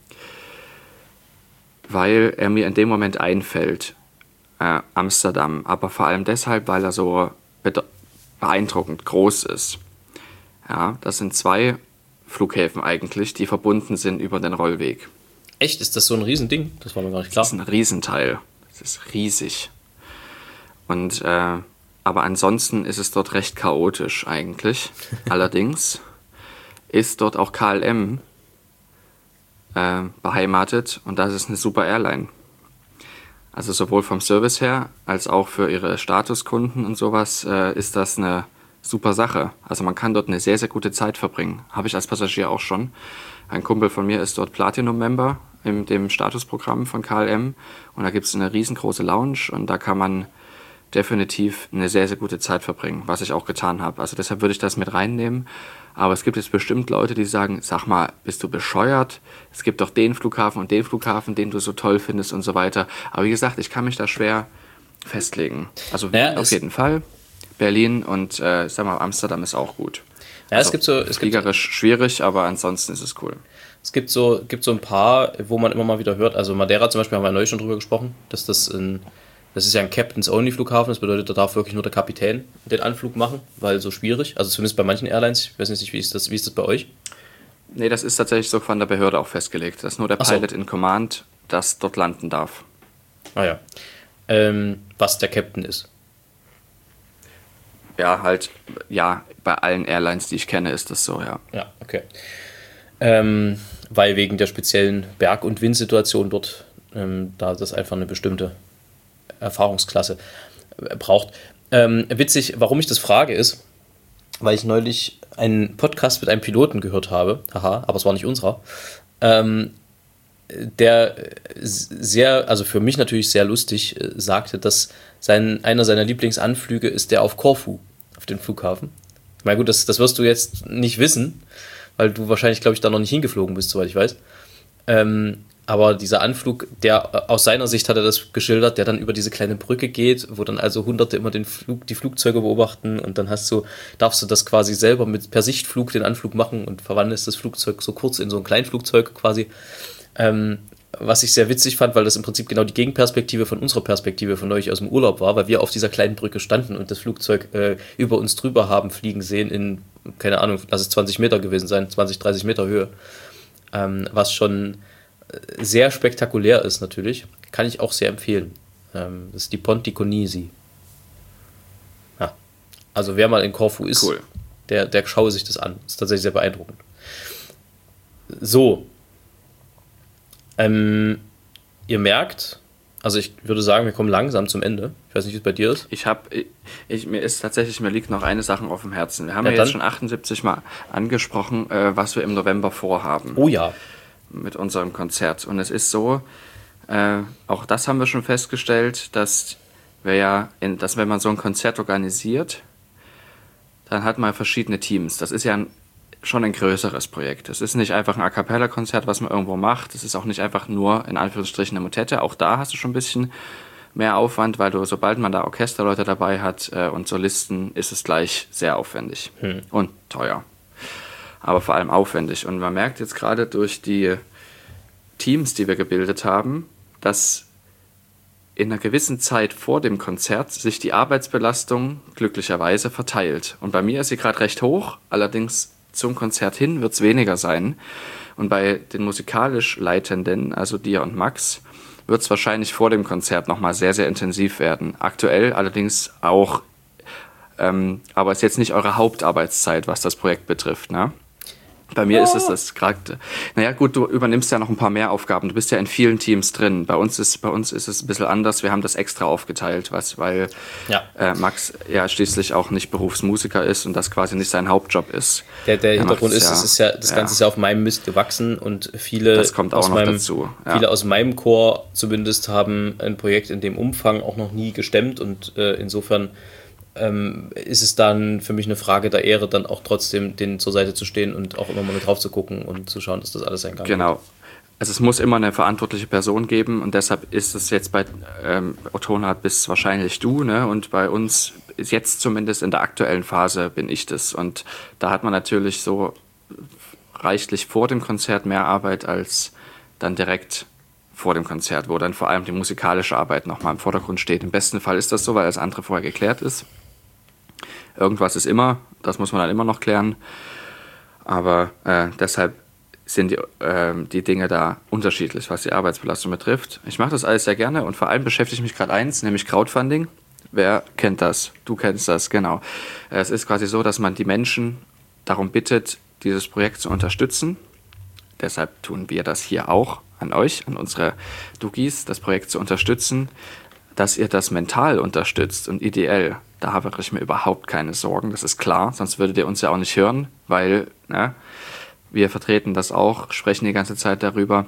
weil er mir in dem Moment einfällt. Amsterdam. Aber vor allem deshalb, weil er so beeindruckend groß ist. Ja, das sind 2 Flughäfen eigentlich, die verbunden sind über den Rollweg. Echt? Ist das so ein Riesending? Das war mir gar nicht klar. Das ist ein Riesenteil. Das ist riesig. Und aber ansonsten ist es dort recht chaotisch eigentlich. Allerdings ist dort auch KLM beheimatet und das ist eine super Airline. Also sowohl vom Service her als auch für ihre Statuskunden und sowas ist das eine super Sache. Also man kann dort eine sehr, sehr gute Zeit verbringen. Habe ich als Passagier auch schon. Ein Kumpel von mir ist dort Platinum-Member in dem Statusprogramm von KLM und da gibt es eine riesengroße Lounge und da kann man definitiv eine sehr, sehr gute Zeit verbringen, was ich auch getan habe. Also deshalb würde ich das mit reinnehmen. Aber es gibt jetzt bestimmt Leute, die sagen, sag mal, bist du bescheuert? Es gibt doch den Flughafen und den Flughafen, den du so toll findest und so weiter. Aber wie gesagt, ich kann mich da schwer festlegen. Also auf jeden Fall. Berlin und sag mal, Amsterdam ist auch gut. Ja, also, es fliegerisch schwierig, aber ansonsten ist es cool. Es gibt so ein paar, wo man immer mal wieder hört, also Madeira zum Beispiel haben wir neulich schon drüber gesprochen, dass das ein Das ist ja ein Captains-Only-Flughafen, das bedeutet, da darf wirklich nur der Kapitän den Anflug machen, weil so schwierig. Also zumindest bei manchen Airlines. Ich weiß nicht, wie ist das bei euch? Nee, das ist tatsächlich so von der Behörde auch festgelegt, dass nur der Pilot in Command das dort landen darf. Ah ja. Was der Captain ist. Ja, halt, ja, bei allen Airlines, die ich kenne, ist das so, ja. Ja, okay. Weil wegen der speziellen Berg- und Windsituation dort, da das einfach eine bestimmte Erfahrungsklasse braucht. Witzig, warum ich das frage, ist, weil ich neulich einen Podcast mit einem Piloten gehört habe, haha, aber es war nicht unserer, der sehr, also für mich natürlich sehr lustig, sagte, dass einer seiner Lieblingsanflüge ist der auf Korfu, auf den Flughafen. Ich meine, gut, das wirst du jetzt nicht wissen, weil du wahrscheinlich, glaube ich, da noch nicht hingeflogen bist, soweit ich weiß. Aber dieser Anflug, der aus seiner Sicht hat er das geschildert, der dann über diese kleine Brücke geht, wo dann also Hunderte immer die Flugzeuge beobachten und dann darfst du das quasi selber per Sichtflug den Anflug machen und verwandelst das Flugzeug so kurz in so ein Kleinflugzeug quasi. Was ich sehr witzig fand, weil das im Prinzip genau die Gegenperspektive von unserer Perspektive von euch aus dem Urlaub war, weil wir auf dieser kleinen Brücke standen und das Flugzeug über uns drüber haben fliegen sehen in, keine Ahnung, lass es 20 Meter gewesen sein, 20, 30 Meter Höhe. Was schon sehr spektakulär ist natürlich. Kann ich auch sehr empfehlen. Das ist die Ponte Conisi. Ja. Also wer mal in Korfu ist, cool. der schaue sich das an. Das ist tatsächlich sehr beeindruckend. So. Ihr merkt, also ich würde sagen, wir kommen langsam zum Ende. Ich weiß nicht, wie es bei dir ist. Mir liegt noch eine Sache auf dem Herzen. Wir haben ja jetzt schon 78 Mal angesprochen, was wir im November vorhaben. Oh ja. Mit unserem Konzert. Und es ist so, auch das haben wir schon festgestellt, dass wenn man so ein Konzert organisiert, dann hat man verschiedene Teams. Das ist ja schon ein größeres Projekt. Es ist nicht einfach ein A-Cappella-Konzert, was man irgendwo macht. Es ist auch nicht einfach nur, in Anführungsstrichen, eine Motette. Auch da hast du schon ein bisschen mehr Aufwand, weil sobald man da Orchesterleute dabei hat und Solisten, ist es gleich sehr aufwendig und teuer. Aber vor allem aufwendig. Und man merkt jetzt gerade durch die Teams, die wir gebildet haben, dass in einer gewissen Zeit vor dem Konzert sich die Arbeitsbelastung glücklicherweise verteilt. Und bei mir ist sie gerade recht hoch, allerdings zum Konzert hin wird es weniger sein. Und bei den musikalisch Leitenden, also dir und Max, wird es wahrscheinlich vor dem Konzert nochmal sehr, sehr intensiv werden. Aktuell allerdings auch, aber ist jetzt nicht eure Hauptarbeitszeit, was das Projekt betrifft, ne? Bei mir ist es das gerade. Naja, gut, du übernimmst ja noch ein paar mehr Aufgaben. Du bist ja in vielen Teams drin. Bei uns ist es ein bisschen anders. Wir haben das extra aufgeteilt, weil Max ja schließlich auch nicht Berufsmusiker ist und das quasi nicht sein Hauptjob ist. Der Hintergrund ist, das Ganze ist ja auf meinem Mist gewachsen und viele aus meinem Chor zumindest haben ein Projekt in dem Umfang auch noch nie gestemmt und insofern ist es dann für mich eine Frage der Ehre, dann auch trotzdem denen zur Seite zu stehen und auch immer mal mit drauf zu gucken und zu schauen, dass das alles ein Gang geht. Genau. Also es muss immer eine verantwortliche Person geben und deshalb ist es jetzt bei Otonart bist wahrscheinlich du, ne? Und bei uns ist jetzt zumindest in der aktuellen Phase bin ich das. Und da hat man natürlich so reichlich vor dem Konzert mehr Arbeit als dann direkt vor dem Konzert, wo dann vor allem die musikalische Arbeit nochmal im Vordergrund steht. Im besten Fall ist das so, weil das andere vorher geklärt ist. Irgendwas ist immer, das muss man dann immer noch klären. Aber deshalb sind die Dinge da unterschiedlich, was die Arbeitsbelastung betrifft. Ich mache das alles sehr gerne und vor allem beschäftige ich mich gerade eins, nämlich Crowdfunding. Wer kennt das? Du kennst das, genau. Es ist quasi so, dass man die Menschen darum bittet, dieses Projekt zu unterstützen. Deshalb tun wir das hier auch an euch, an unsere Dugis, das Projekt zu unterstützen, dass ihr das mental unterstützt und ideell. Da habe ich mir überhaupt keine Sorgen, das ist klar, sonst würdet ihr uns ja auch nicht hören, weil wir vertreten das auch, sprechen die ganze Zeit darüber.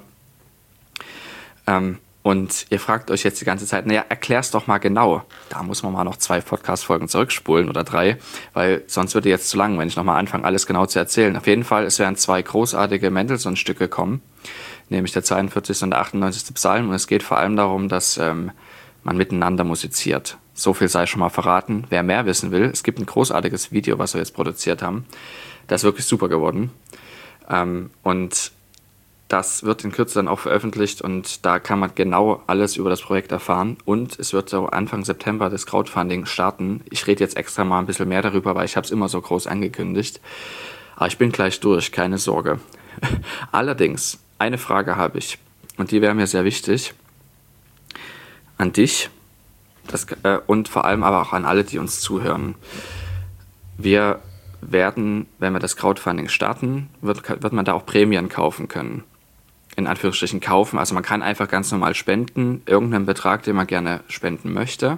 Und ihr fragt euch jetzt die ganze Zeit, erklär's doch mal genau. Da muss man mal noch 2 Podcast-Folgen zurückspulen oder 3, weil sonst würde jetzt zu lang, wenn ich nochmal anfange, alles genau zu erzählen. Auf jeden Fall, es werden 2 großartige Mendelssohn-Stücke kommen, nämlich der 42. und der 98. Psalm. Und es geht vor allem darum, dass man miteinander musiziert. So viel sei schon mal verraten. Wer mehr wissen will, es gibt ein großartiges Video, was wir jetzt produziert haben. Das ist wirklich super geworden. Und das wird in Kürze dann auch veröffentlicht und da kann man genau alles über das Projekt erfahren. Und es wird so Anfang September das Crowdfunding starten. Ich rede jetzt extra mal ein bisschen mehr darüber, weil ich habe es immer so groß angekündigt. Aber ich bin gleich durch, keine Sorge. Allerdings, eine Frage habe ich und die wäre mir sehr wichtig an dich und vor allem aber auch an alle, die uns zuhören. Wir werden, wenn wir das Crowdfunding starten, wird man da auch Prämien kaufen können. In Anführungsstrichen kaufen. Also man kann einfach ganz normal spenden, irgendeinen Betrag, den man gerne spenden möchte.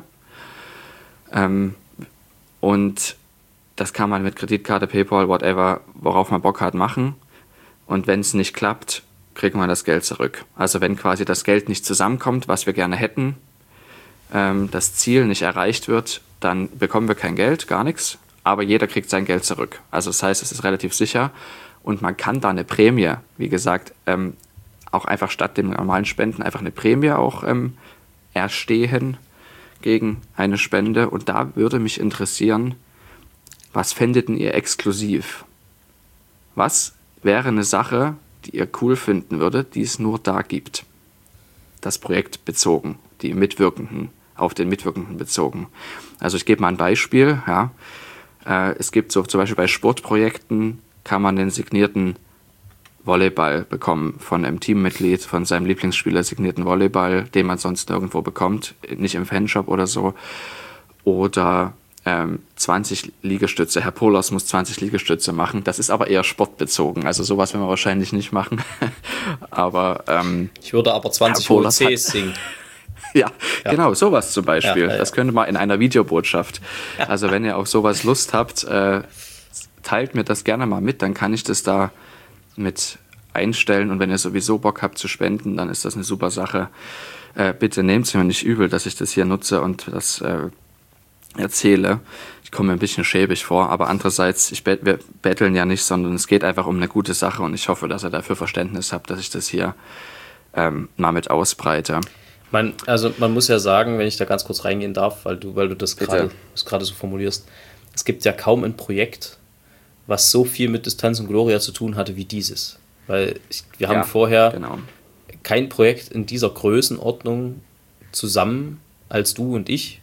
Und das kann man mit Kreditkarte, PayPal, whatever, worauf man Bock hat, machen. Und wenn es nicht klappt, kriegt man das Geld zurück. Also wenn quasi das Geld nicht zusammenkommt, was wir gerne hätten, das Ziel nicht erreicht wird, dann bekommen wir kein Geld, gar nichts, aber jeder kriegt sein Geld zurück. Also das heißt, es ist relativ sicher und man kann da eine Prämie, wie gesagt, auch einfach statt dem normalen Spenden einfach eine Prämie auch erstehen gegen eine Spende. Und da würde mich interessieren, was fändet ihr exklusiv? Was wäre eine Sache, die ihr cool finden würdet, die es nur da gibt? Das Projekt bezogen, die Mitwirkenden, auf den Mitwirkenden bezogen. Also ich gebe mal ein Beispiel. Ja. Es gibt so zum Beispiel bei Sportprojekten kann man den signierten Volleyball bekommen von einem Teammitglied, von seinem Lieblingsspieler signierten Volleyball, den man sonst nirgendwo bekommt, nicht im Fanshop oder so. Oder 20 Liegestütze. Herr Pohlers muss 20 Liegestütze machen. Das ist aber eher sportbezogen. Also sowas werden wir wahrscheinlich nicht machen. Aber ich würde aber 20 OCs singen. Ja, genau, sowas zum Beispiel. Ja. Das könnte man in einer Videobotschaft. Also wenn ihr auf sowas Lust habt, teilt mir das gerne mal mit, dann kann ich das da mit einstellen. Und wenn ihr sowieso Bock habt zu spenden, dann ist das eine super Sache. Bitte nehmt es mir nicht übel, dass ich das hier nutze und das erzähle. Ich komme mir ein bisschen schäbig vor, aber andererseits, wir betteln ja nicht, sondern es geht einfach um eine gute Sache und ich hoffe, dass ihr dafür Verständnis habt, dass ich das hier mal mit ausbreite. Man muss ja sagen, wenn ich da ganz kurz reingehen darf, weil du das gerade so formulierst, es gibt ja kaum ein Projekt, was so viel mit Distanz und Gloria zu tun hatte wie dieses. Weil wir haben vorher kein Projekt in dieser Größenordnung zusammen als du und ich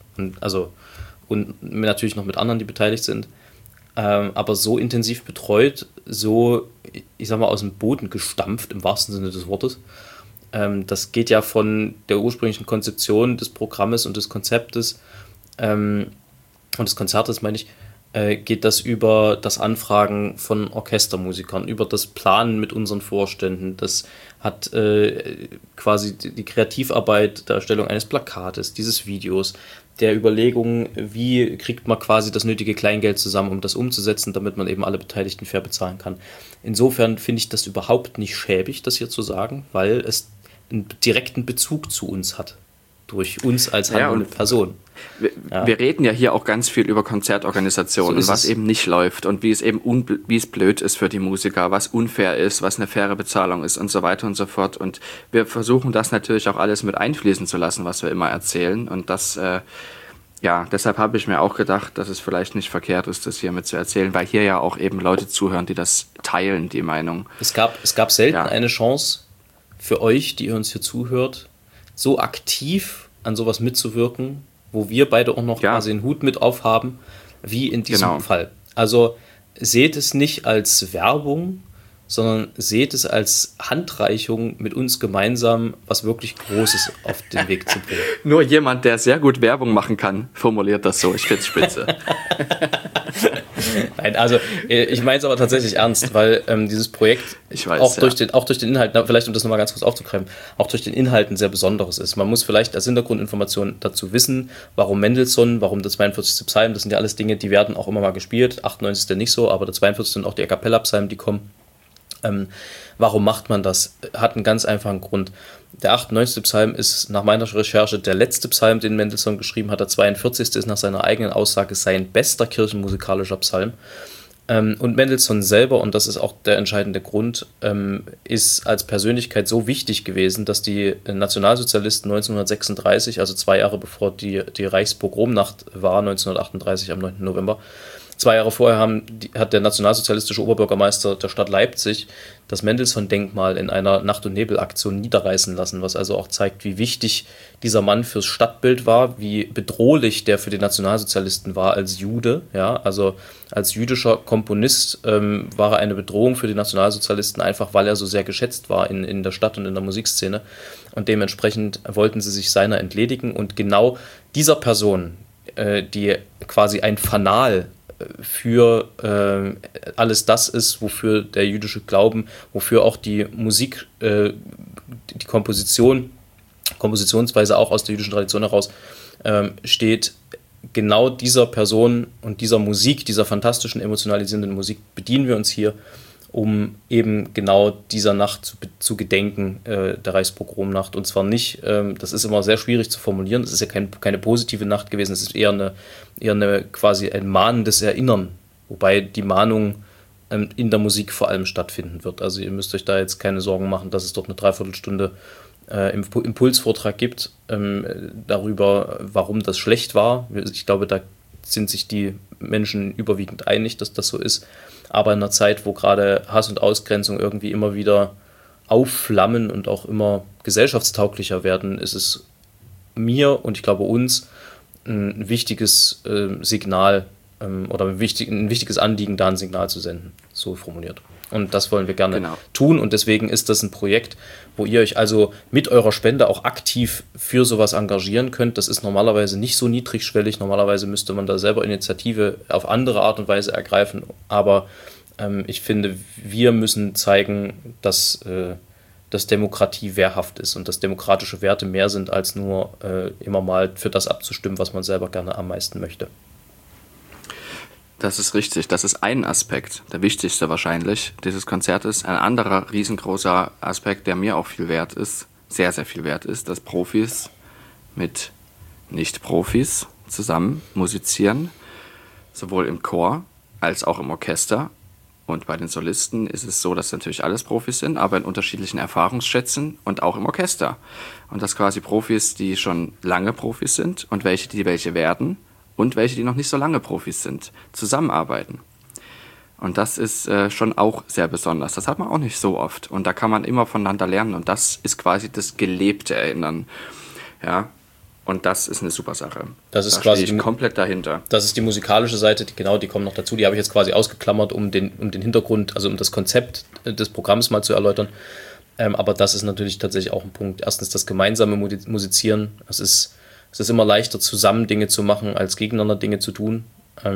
und natürlich noch mit anderen, die beteiligt sind, aber so intensiv betreut, so, ich sag mal, aus dem Boden gestampft, im wahrsten Sinne des Wortes. Das geht ja von der ursprünglichen Konzeption des Programmes und des Konzeptes und des Konzertes, meine ich, geht das über das Anfragen von Orchestermusikern, über das Planen mit unseren Vorständen. Das hat quasi die Kreativarbeit der Erstellung eines Plakates, dieses Videos, der Überlegung, wie kriegt man quasi das nötige Kleingeld zusammen, um das umzusetzen, damit man eben alle Beteiligten fair bezahlen kann. Insofern finde ich das überhaupt nicht schäbig, das hier zu sagen, weil es einen direkten Bezug zu uns hat. Durch uns als handelnde Person. Wir reden ja hier auch ganz viel über Konzertorganisationen, so was eben nicht läuft und wie es blöd ist für die Musiker, was unfair ist, was eine faire Bezahlung ist und so weiter und so fort. Und wir versuchen das natürlich auch alles mit einfließen zu lassen, was wir immer erzählen. Und das, deshalb habe ich mir auch gedacht, dass es vielleicht nicht verkehrt ist, das hier mit zu erzählen, weil hier ja auch eben Leute zuhören, die das teilen, die Meinung. Es gab selten eine Chance für euch, die ihr uns hier zuhört, so aktiv an sowas mitzuwirken, wo wir beide auch noch quasi einen Hut mit aufhaben, wie in diesem Fall. Also seht es nicht als Werbung, sondern seht es als Handreichung mit uns gemeinsam, was wirklich Großes auf den Weg zu bringen. Nur jemand, der sehr gut Werbung machen kann, formuliert das so. Ich find's spitze. Nein, also ich meine es aber tatsächlich ernst, weil dieses Projekt durch den Inhalt, vielleicht um das nochmal ganz kurz aufzugreifen, auch durch den Inhalt ein sehr besonderes ist. Man muss vielleicht als Hintergrundinformation dazu wissen, warum Mendelssohn, warum der 42. Psalm, das sind ja alles Dinge, die werden auch immer mal gespielt, 98. nicht so, aber der 42. und auch die A Cappella-Psalmen, die kommen. Warum macht man das? Hat einen ganz einfachen Grund. Der 98. Psalm ist nach meiner Recherche der letzte Psalm, den Mendelssohn geschrieben hat. Der 42. ist nach seiner eigenen Aussage sein bester kirchenmusikalischer Psalm. Und Mendelssohn selber, und das ist auch der entscheidende Grund, ist als Persönlichkeit so wichtig gewesen, dass die Nationalsozialisten 1936, also 2 Jahre bevor die Reichspogromnacht war, 1938 am 9. November, 2 Jahre vorher hat der nationalsozialistische Oberbürgermeister der Stadt Leipzig das Mendelssohn-Denkmal in einer Nacht- und Nebel-Aktion niederreißen lassen, was also auch zeigt, wie wichtig dieser Mann fürs Stadtbild war, wie bedrohlich der für die Nationalsozialisten war als Jude. Ja, also als jüdischer Komponist war er eine Bedrohung für die Nationalsozialisten, einfach weil er so sehr geschätzt war in der Stadt und in der Musikszene. Und dementsprechend wollten sie sich seiner entledigen. Und genau dieser Person, die quasi ein Fanal für alles das ist, wofür der jüdische Glauben, wofür auch die Musik, die Kompositionsweise auch aus der jüdischen Tradition heraus steht, genau dieser Person und dieser Musik, dieser fantastischen, emotionalisierenden Musik bedienen wir uns hier, um eben genau dieser Nacht zu gedenken, der Reichspogromnacht. Und zwar nicht, das ist immer sehr schwierig zu formulieren, es ist ja keine positive Nacht gewesen, es ist eher eine quasi ein mahnendes Erinnern, wobei die Mahnung in der Musik vor allem stattfinden wird. Also ihr müsst euch da jetzt keine Sorgen machen, dass es dort eine Dreiviertelstunde Impulsvortrag gibt darüber, warum das schlecht war. Ich glaube, da sind sich die Menschen überwiegend einig, dass das so ist. Aber in einer Zeit, wo gerade Hass und Ausgrenzung irgendwie immer wieder aufflammen und auch immer gesellschaftstauglicher werden, ist es mir und ich glaube uns ein wichtiges Signal oder ein wichtiges Anliegen, da ein Signal zu senden, so formuliert. Und das wollen wir gerne tun und deswegen ist das ein Projekt, wo ihr euch also mit eurer Spende auch aktiv für sowas engagieren könnt. Das ist normalerweise nicht so niedrigschwellig, normalerweise müsste man da selber Initiative auf andere Art und Weise ergreifen, aber ich finde, wir müssen zeigen, dass Demokratie wehrhaft ist und dass demokratische Werte mehr sind, als nur immer mal für das abzustimmen, was man selber gerne am meisten möchte. Das ist richtig. Das ist ein Aspekt, der wichtigste wahrscheinlich dieses Konzertes. Ein anderer riesengroßer Aspekt, der mir auch viel wert ist, sehr, sehr viel wert ist, dass Profis mit Nicht-Profis zusammen musizieren, sowohl im Chor als auch im Orchester. Und bei den Solisten ist es so, dass natürlich alles Profis sind, aber in unterschiedlichen Erfahrungsschätzen und auch im Orchester. Und dass quasi Profis, die schon lange Profis sind und welche werden und welche, die noch nicht so lange Profis sind, zusammenarbeiten. Und das ist schon auch sehr besonders. Das hat man auch nicht so oft. Und da kann man immer voneinander lernen. Und das ist quasi das gelebte Erinnern. Ja. Und das ist eine super Sache. Das ist quasi stehe ich komplett dahinter. Das ist die musikalische Seite, die kommt noch dazu. Die habe ich jetzt quasi ausgeklammert, um den Hintergrund, also um das Konzept des Programms mal zu erläutern. Aber das ist natürlich tatsächlich auch ein Punkt. Erstens das gemeinsame Musizieren. Es ist immer leichter, zusammen Dinge zu machen, als gegeneinander Dinge zu tun.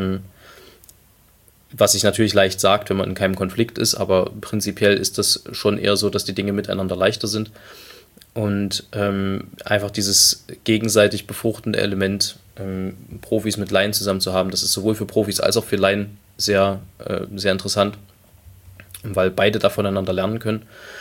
Was sich natürlich leicht sagt, wenn man in keinem Konflikt ist, aber prinzipiell ist das schon eher so, dass die Dinge miteinander leichter sind. Und einfach dieses gegenseitig befruchtende Element, Profis mit Laien zusammen zu haben, das ist sowohl für Profis als auch für Laien sehr, sehr interessant, weil beide da voneinander lernen können.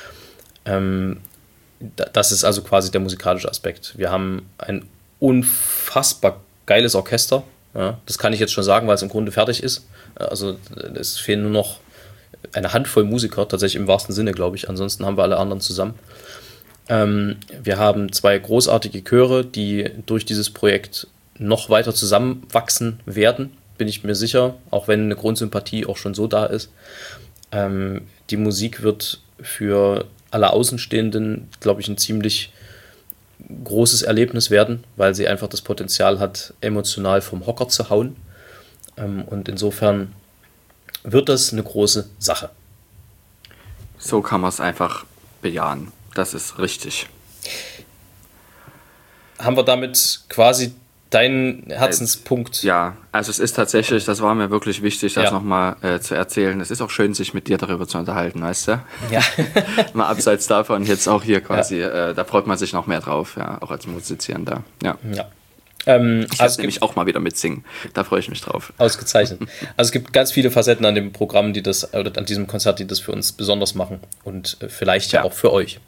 Das ist also quasi der musikalische Aspekt. Wir haben ein unfassbar geiles Orchester. Ja, das kann ich jetzt schon sagen, weil es im Grunde fertig ist. Also es fehlen nur noch eine Handvoll Musiker, tatsächlich im wahrsten Sinne, glaube ich. Ansonsten haben wir alle anderen zusammen. Wir haben 2 großartige Chöre, die durch dieses Projekt noch weiter zusammenwachsen werden, bin ich mir sicher, auch wenn eine Grundsympathie auch schon so da ist. Die Musik wird für alle Außenstehenden, glaube ich, ein ziemlich großes Erlebnis werden, weil sie einfach das Potenzial hat, emotional vom Hocker zu hauen. Und insofern wird das eine große Sache. So kann man es einfach bejahen. Das ist richtig. Haben wir damit quasi deinen Herzenspunkt? Ja, also es ist tatsächlich, das war mir wirklich wichtig, das nochmal zu erzählen. Es ist auch schön, sich mit dir darüber zu unterhalten, weißt du? Ja. Mal abseits davon, jetzt auch hier quasi, da freut man sich noch mehr drauf, ja, auch als Musizierender. Ja. Ich werde nämlich auch mal wieder mitsingen. Da freue ich mich drauf. Ausgezeichnet. Also es gibt ganz viele Facetten an dem Programm, oder an diesem Konzert, die das für uns besonders machen und vielleicht ja auch für euch.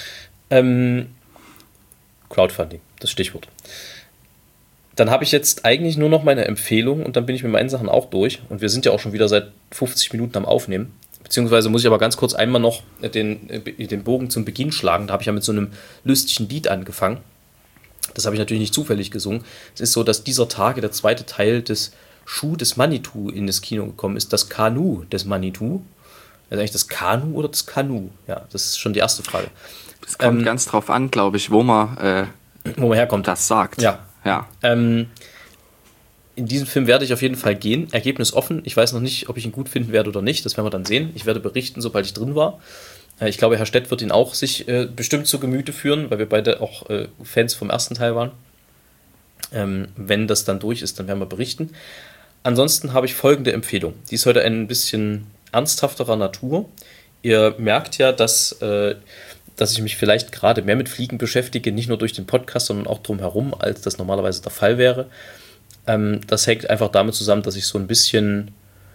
Crowdfunding, das Stichwort. Dann habe ich jetzt eigentlich nur noch meine Empfehlung und dann bin ich mit meinen Sachen auch durch. Und wir sind ja auch schon wieder seit 50 Minuten am Aufnehmen. Beziehungsweise muss ich aber ganz kurz einmal noch den Bogen zum Beginn schlagen. Da habe ich ja mit so einem lustigen Lied angefangen. Das habe ich natürlich nicht zufällig gesungen. Es ist so, dass dieser Tage der zweite Teil des Schuh des Manitou in das Kino gekommen ist, das Kanu des Manitou. Also eigentlich das Kanu oder das Kanu? Ja, das ist schon die erste Frage. Es kommt ganz drauf an, glaube ich, wo man herkommt. Das sagt. Ja. Ja. In diesen Film werde ich auf jeden Fall gehen. Ergebnis offen. Ich weiß noch nicht, ob ich ihn gut finden werde oder nicht. Das werden wir dann sehen. Ich werde berichten, sobald ich drin war. Ich glaube, Herr Stett wird ihn auch sich bestimmt zu Gemüte führen, weil wir beide auch Fans vom ersten Teil waren. Wenn das dann durch ist, dann werden wir berichten. Ansonsten habe ich folgende Empfehlung. Die ist heute ein bisschen ernsthafterer Natur. Ihr merkt ja, dass ich mich vielleicht gerade mehr mit Fliegen beschäftige, nicht nur durch den Podcast, sondern auch drumherum, als das normalerweise der Fall wäre. Das hängt einfach damit zusammen, dass ich so ein bisschen,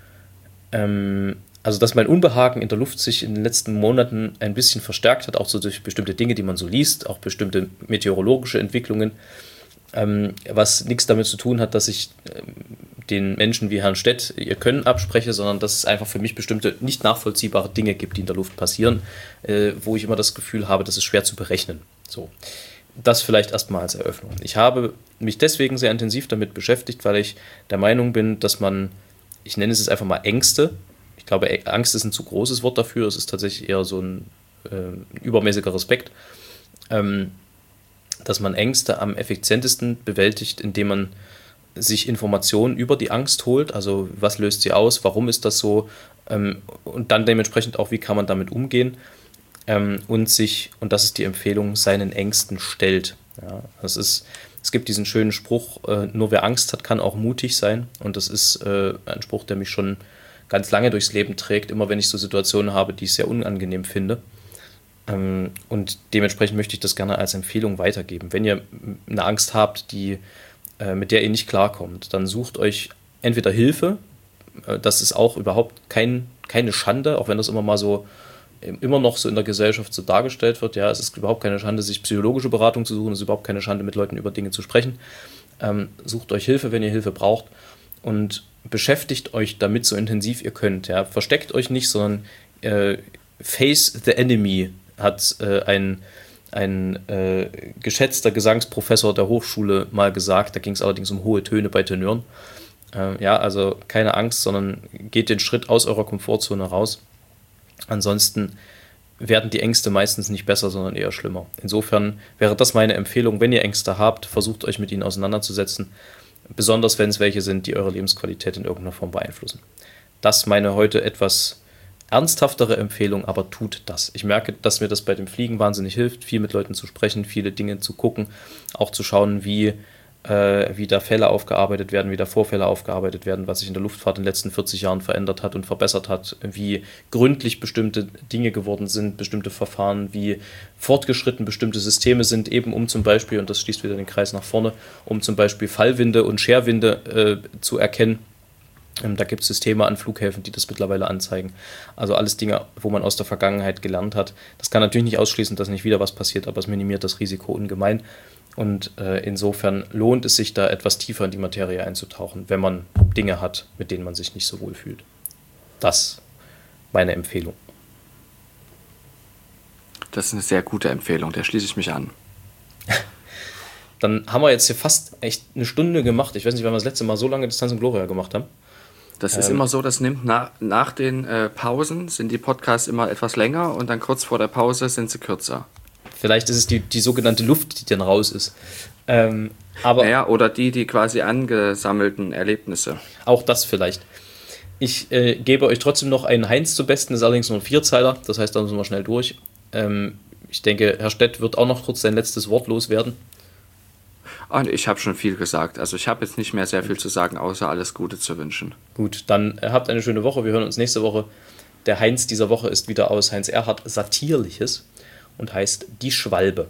dass mein Unbehagen in der Luft sich in den letzten Monaten ein bisschen verstärkt hat, auch so durch bestimmte Dinge, die man so liest, auch bestimmte meteorologische Entwicklungen, was nichts damit zu tun hat, dass ich den Menschen wie Herrn Stett ihr Können abspreche, sondern dass es einfach für mich bestimmte nicht nachvollziehbare Dinge gibt, die in der Luft passieren, wo ich immer das Gefühl habe, das ist schwer zu berechnen. So. Das vielleicht erstmal als Eröffnung. Ich habe mich deswegen sehr intensiv damit beschäftigt, weil ich der Meinung bin, dass man, ich nenne es jetzt einfach mal Ängste, ich glaube, Angst ist ein zu großes Wort dafür, es ist tatsächlich eher so ein übermäßiger Respekt, dass man Ängste am effizientesten bewältigt, indem man sich Informationen über die Angst holt, also was löst sie aus, warum ist das so, und dann dementsprechend auch, wie kann man damit umgehen, und das ist die Empfehlung, seinen Ängsten stellt. Ja, es gibt diesen schönen Spruch, nur wer Angst hat, kann auch mutig sein, und das ist ein Spruch, der mich schon ganz lange durchs Leben trägt, immer wenn ich so Situationen habe, die ich sehr unangenehm finde. Und dementsprechend möchte ich das gerne als Empfehlung weitergeben. Wenn ihr eine Angst habt, mit der ihr nicht klarkommt, dann sucht euch entweder Hilfe, das ist auch überhaupt keine Schande, auch wenn das immer noch so in der Gesellschaft so dargestellt wird. Ja, es ist überhaupt keine Schande, sich psychologische Beratung zu suchen, es ist überhaupt keine Schande, mit Leuten über Dinge zu sprechen. Sucht euch Hilfe, wenn ihr Hilfe braucht, und beschäftigt euch damit so intensiv ihr könnt. Ja. Versteckt euch nicht, sondern face the enemy, hat ein geschätzter Gesangsprofessor der Hochschule mal gesagt. Da ging es allerdings um hohe Töne bei Tenören. Also keine Angst, sondern geht den Schritt aus eurer Komfortzone raus. Ansonsten werden die Ängste meistens nicht besser, sondern eher schlimmer. Insofern wäre das meine Empfehlung, wenn ihr Ängste habt, versucht euch mit ihnen auseinanderzusetzen, besonders wenn es welche sind, die eure Lebensqualität in irgendeiner Form beeinflussen. Das meine heute etwas ernsthaftere Empfehlung, aber tut das. Ich merke, dass mir das bei dem Fliegen wahnsinnig hilft, viel mit Leuten zu sprechen, viele Dinge zu gucken, auch zu schauen, wie da Fälle aufgearbeitet werden, wie da Vorfälle aufgearbeitet werden, was sich in der Luftfahrt in den letzten 40 Jahren verändert hat und verbessert hat, wie gründlich bestimmte Dinge geworden sind, bestimmte Verfahren, wie fortgeschritten bestimmte Systeme sind, eben um zum Beispiel, und das schließt wieder den Kreis nach vorne, um zum Beispiel Fallwinde und Scherwinde zu erkennen. Da gibt es Systeme an Flughäfen, die das mittlerweile anzeigen. Also alles Dinge, wo man aus der Vergangenheit gelernt hat. Das kann natürlich nicht ausschließen, dass nicht wieder was passiert, aber es minimiert das Risiko ungemein. Und insofern lohnt es sich, da etwas tiefer in die Materie einzutauchen, wenn man Dinge hat, mit denen man sich nicht so wohl fühlt. Das meine Empfehlung. Das ist eine sehr gute Empfehlung, der schließe ich mich an. Dann haben wir jetzt hier fast echt eine Stunde gemacht. Ich weiß nicht, wann wir das letzte Mal so lange Distanz und Gloria gemacht haben. Das ist immer so, das nimmt nach den Pausen, sind die Podcasts immer etwas länger und dann kurz vor der Pause sind sie kürzer. Vielleicht ist es die sogenannte Luft, die dann raus ist. Oder die quasi angesammelten Erlebnisse. Auch das vielleicht. Ich gebe euch trotzdem noch einen Heinz zum Besten, das ist allerdings nur ein Vierzeiler, das heißt, da müssen wir schnell durch. Ich denke, Herr Stett wird auch noch kurz sein letztes Wort loswerden. Und ich habe schon viel gesagt. Also ich habe jetzt nicht mehr sehr viel zu sagen, außer alles Gute zu wünschen. Gut, dann habt eine schöne Woche. Wir hören uns nächste Woche. Der Heinz dieser Woche ist wieder aus Heinz Erhardt Satirliches und heißt Die Schwalbe.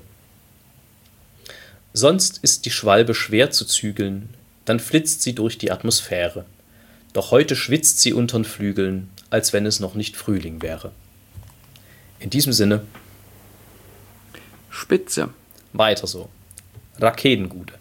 Sonst ist die Schwalbe schwer zu zügeln, dann flitzt sie durch die Atmosphäre. Doch heute schwitzt sie untern Flügeln, als wenn es noch nicht Frühling wäre. In diesem Sinne. Spitze. Weiter so. Raketengude.